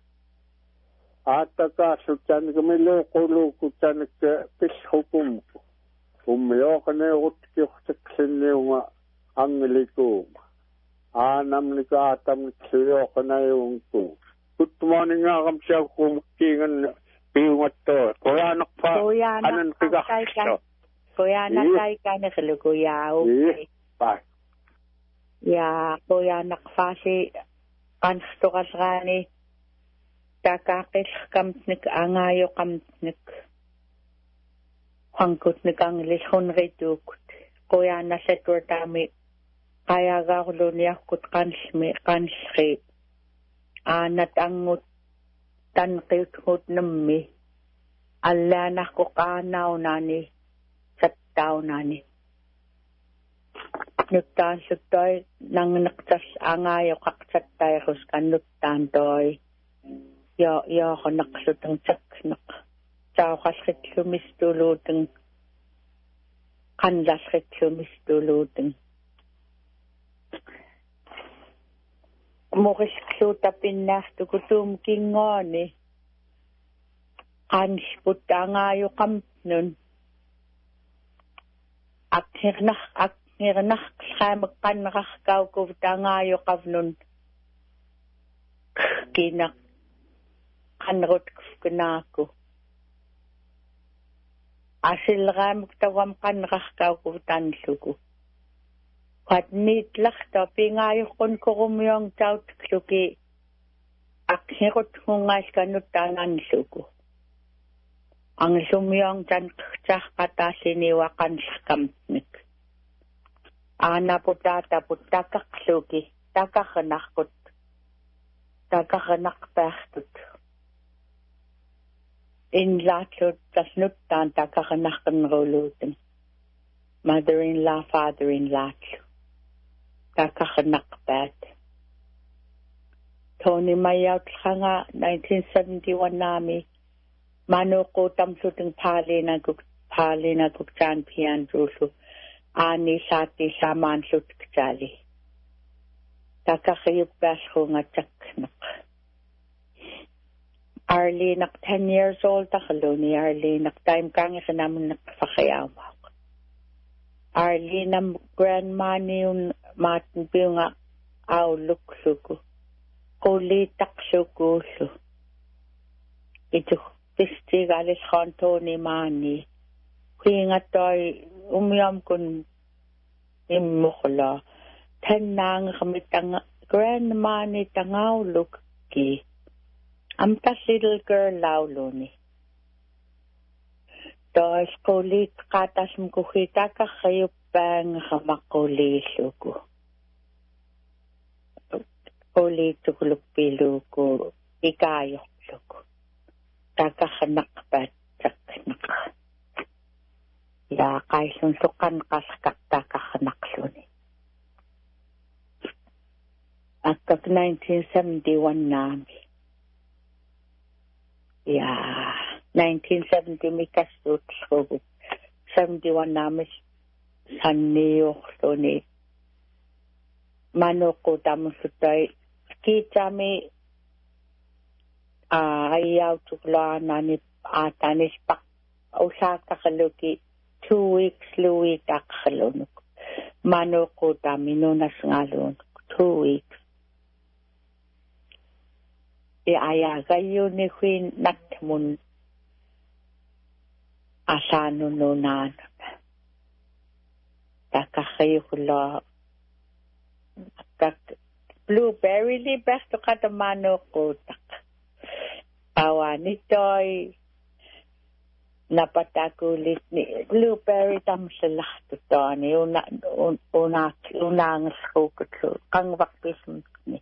ataka su tanak miluquluk tanak bis hukum umyokane utkiuhtiksinniunga anglikum aanamnika atamnikiyokanayoungku. Good morning, I'm Shelkum King and being what the Koyanak and Piga. Koyanak Taikan, Luguya. Bye. Ya, Koyanak Fasi, Anstorasrani, Takakis Kampnik, Angayo Kampnik, Hankutnik Anglis Honreduk, Koyana Seturtami, Kayagarlunia could Kansmi, Kansri. Anat angut tankit hut nami alla nakukanaw nani sataw nani nuktan sutoy nang naktas angayo kaksatay huskan nuktan toy yo yo ko naksutang tsaknak tsaw kaskit lumistulutang kanlaskit lumistulutang Moris kluta pinnahtu kutum kingoni. Kans putangayo kampnun. Ak hirnach ak hirnach khamak kanrakh kaw kutangayo kavnun. Kinak kanrot kunako. Asil ram tawam kanrakh kaw kutansuku. Pat nit lakta pingayo kon kurumyong taut kluki akhirot hungas kanutanan suku. Ang sumyong tan kchah kata siniwakan skamnik. Ana putata putakak kluki takakhanakut takakhanak pahtut. In latot tasnutan takakhanakan rolutin. Mother-in-law, father-in-law. Kakakhanakbat. Tony Mayaut Hanga, nineteen seventy-one nami. Manuko tamsuting pali na guk pali na gukchan pian rusu. Ani sati saman sut kjali. Kakakayuk basho nga chaknak. Arlie nak ten years old takaluni. Arlie nak time kang ikanaman nakfakayawak. Arlie nam grandma ni yung matin pinga aw luksuko. Kuli taksuko so. Ito pisti galis kanto ni mani. Kuinga toy umyam kun imukla. Tenang kami tanga grandma ni tangaw lukki. Amtas little girl laulo ni. Tois kulit katas mkuhita ka kayo pang hamakulis ko. Kulit tukuluk pilo ko ikayo ko. Takakanak pa taknak. Ya kay sunsukan kaskak takakanak suni. At nineteen seventy-one nami. Ya. nineteen seventy mi kasut so seventy-one namis sanniyo so ni manoko tamusutay kita mi ayaw tukla na ni atanis pak usatakaluki two weeks lui takalunuk. Manoko taminunas ngalun two weeks. E ayagayo ni Queen Natmun asano no nan. Takakayo kula tak blueberry li besto kata manoko tak. Awan ito'y napatakulit ni blueberry tam sila to ni una una unang skokutlo kang wakpis ni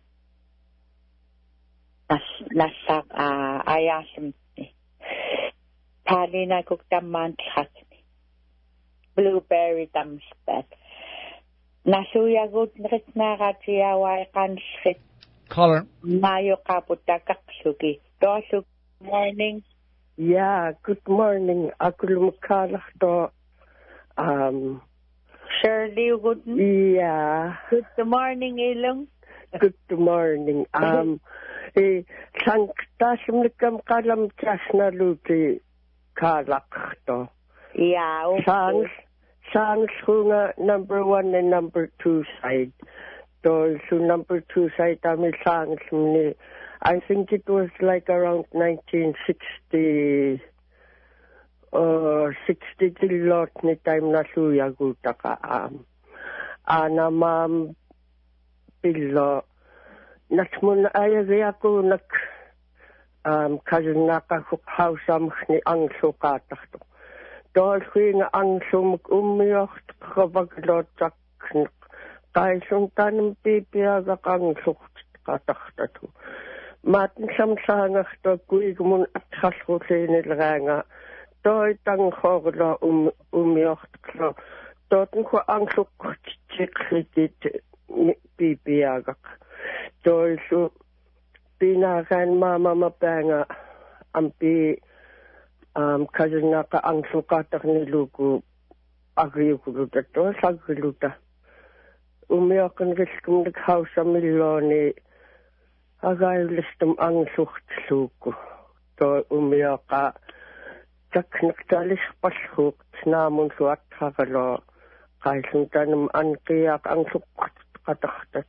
nas nasak a ayasem ni tali na kuktaman tlak ni blueberry tam spet nasuya gut nrit na katiya way kanshit Caller. Mayo kaputakak suki to morning. Yeah, good morning. Ako lumakalah to. Um, Shirley, good Yeah. Good morning, Ilong. Good morning. Um, eh, sangtasim nikam kalam chasna luti kalak to. Yeah, okay. Songs, songs hunga number one and number two side. To so number two side ami songs ni. I think it was like around nineteen sixty, uh, sixty kilot ni time na suya guta ka am. Ana mam pillo. Nasmun ayagay ako nak um, kazunaka hukhawsam ni ang sukatak to. Dahil nga ang sumag umiyok kabaglot ak kay suntan pipiyaga kang sukatak to. Matin samsangach to kui gumun atas hotel nilranga to tang khogla um umiocht klo toten ko angsuk chikrit pipiagak to su pinakan mama mapanga ampi um kazna ka angsukatak nilugu agriukuluta to sagluta umiokan riskum dik hausa miloni Agay listum ang suhtsuko. To umiyaka taknaktalis pashuk namun suat hakalo kaisuntanam ankiyak ang sukat kataktat.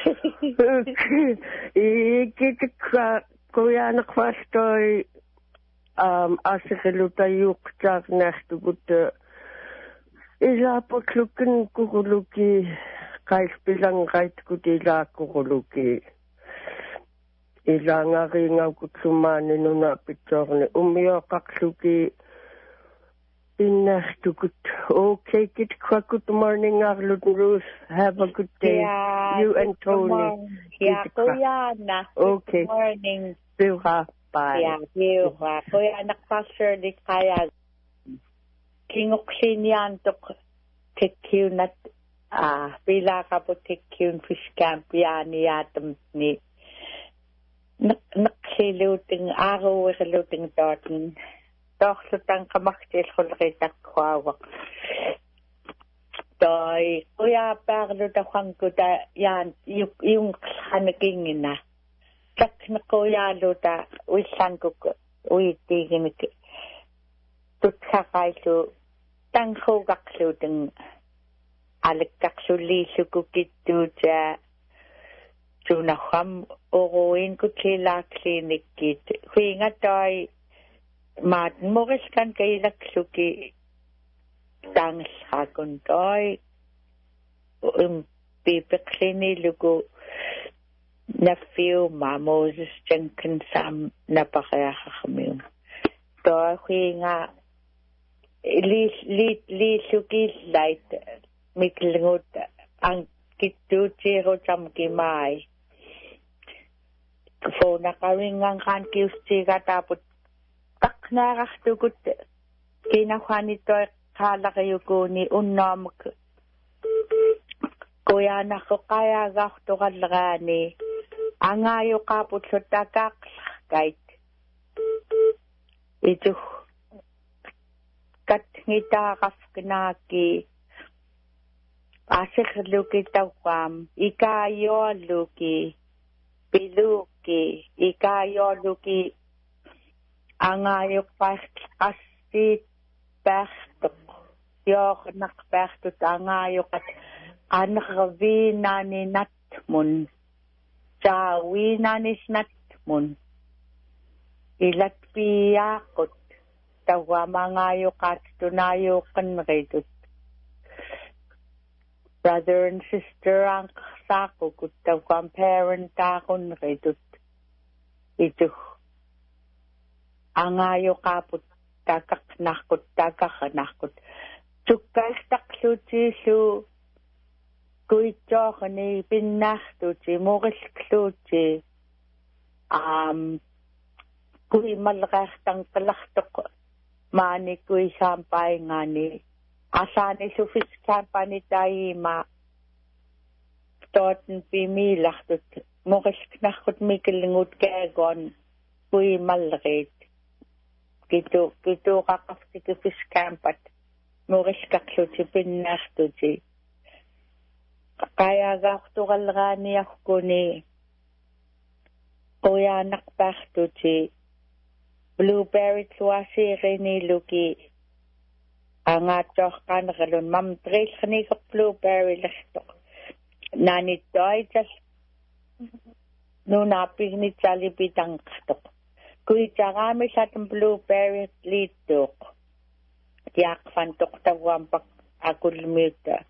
Ikitik ka kuya nakwastoy um asikilutayuk tak nastugut ilapaklukin kukuluki kais bilang kait kutila kukuluki. Ilanga ringa kutsumani nuna pitorne umio kaksuki inastukut. Okay, kit good morning, Arlut Ruth. Have a good day. Yeah, you and Tony. Yeah, kuya na. Okay. Good morning. Biuha. Bye. Yeah, biuha. Kuya nakpasher di kaya kinguksin yan to tikyu na ah pila ka po tikyu fish camp yan yatam ni Nakluting araw luting dorten. Doch lutang kamaktil kulritak kwawak. Doi kuya parlo da kuda yan yung hanaging na. Tak na kuya luta wisang ko uitigin ki. Tutsakay so tang hogak luting alikak suli sukukitu ja. Tunaham oruin ko kila klinik kit. Huinga toy mat moris kan kaila kluki tang sakon toy um pipe klini lugo na feel ma Moses Jenkins sam na pakaya kami. Toy huinga li li li suki light miklingot ang kitu tiro tam kimai. So nakaringang kan kiusti ka tapos tak nakaktugot kinakuha nito kala kayo ko ni unam kuya na ko kaya gakto kalagani ang ayo kapot sa takak kahit ito kat ngita kafkinaki asik luki tawam ikayo luki piluki ikayo luki ang ayok pas asit bertuk. Joch nak bertuk angayukat anravi nani natmun. Jawi nani snatmun. Ilat piyakot. Tawa mangayukat tunayukan redut. Brother and sister ang sako kut tawa parent akon redut. Ito. Angayo kaput takak nakut takak nakut. Tukay takluti su kuito kani pinahtuti mogis kluti. Um, kui malakah tang kalahtok mani kui sampai ngani. Asani sufis sampai tayo ma toten pimilah tut mogis nakut mikilingut kegon kui malakit. Kito kito kakafti kifis kampat mogis kakluti pinahtuti. Kaya gakto kalgani ako ni kuya nakpahtuti. Blueberry tuwasiri ni Luki. Ang atok ka nakalun. Mam, trace ka ni ka blueberry lastok. Nanitoy, just nunapig ni Chalipitang katok. Kuy tsakami sa itong blueberry litok. Tiyak fantok tawampak ako lumita.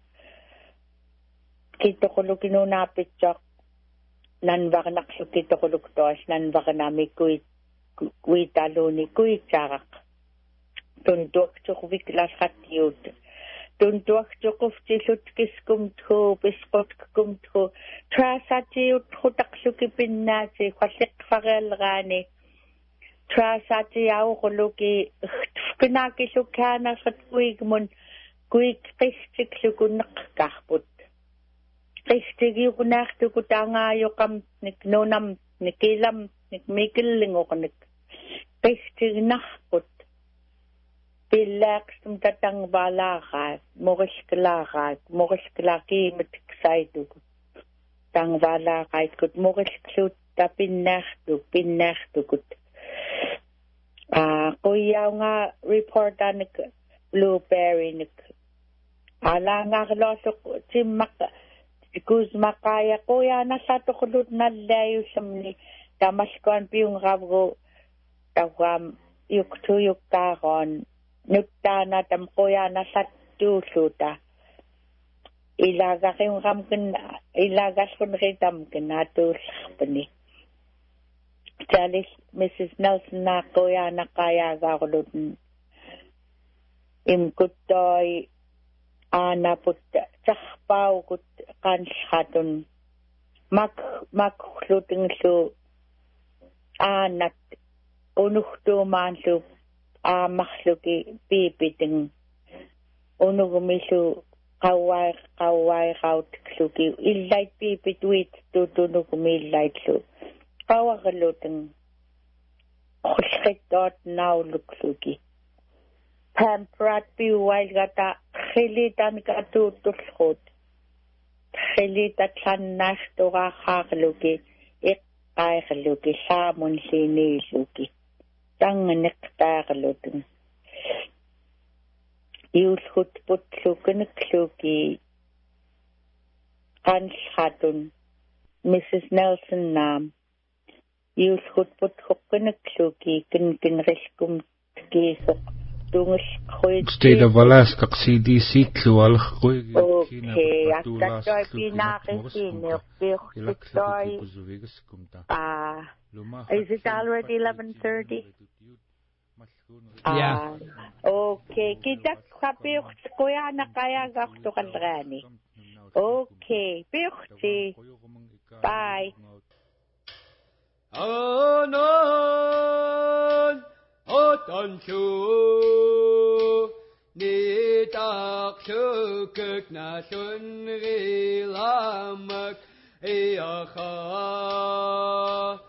Kito ko luki nunapit tsok. Nanbaka nakso kito ko luktos. Nanbaka nami kuy Kui taloni, kui tsarak. Tuntuak tsuk viklas hatiyot. Tuntuak tsuk uftisut kiskum tho, biskot kum tho. Trasatiyot hutak sukipin nasi, kwasik farel gani. Trasatiyaw kuluki, kinaki sukana sa kuig mun, kuig kistik sukunak kahput. Kistik yung nakto kutanga yung kam, niknonam, nikilam, nikmikiling o kanik. Pestig nakput. Pilak sum tatang balakat, mogis kalakat, mogis kalaki matiksaitu. Tang balakat kut mogis klut ta pinaktu, pinaktu kut. Ah, kuya nga reporta nik blueberry nik. Ala nga kalosok simak, kuz makaya kuya nasa to kulut na layo samni. Tamas ko ang piyong rabgo. Tawam yuk tu yuk karon nutta na tam kuya na sa tusuta ilaga kayong kamkin ilagas ko nakitam kinatus pani Chalis Missus Nelson na kuya na kaya ga ko doon imkutoy ana put tsakpaw kut kanshaton mak makluting su anak Unuhto man su a mahluki pipiting unugumisu kawai kawai kaut kluki illait pipitwit tutunugumillait su kawakaluteng khushitot now lukluki pamprat piwai gata khilitan katutulkhot khilitat sannas to ga khakluki ik ay khluki samon sini luki tang nektarluteng yulhut putluken kluki kanshatun Missus Nelson nam yulhut putluken kluki kin kin riskum kisok tungus khoy State of Alaska C D C klual khoy okay atat toy pinakisin toy ah is it already eleven thirty? Yeah. Uh, okay. Kita kapiyok kuya na kaya gakto kalrani. Okay. Piyokti. Bye. Anon otanchu ni tak shukuk na shun rilamak iyacha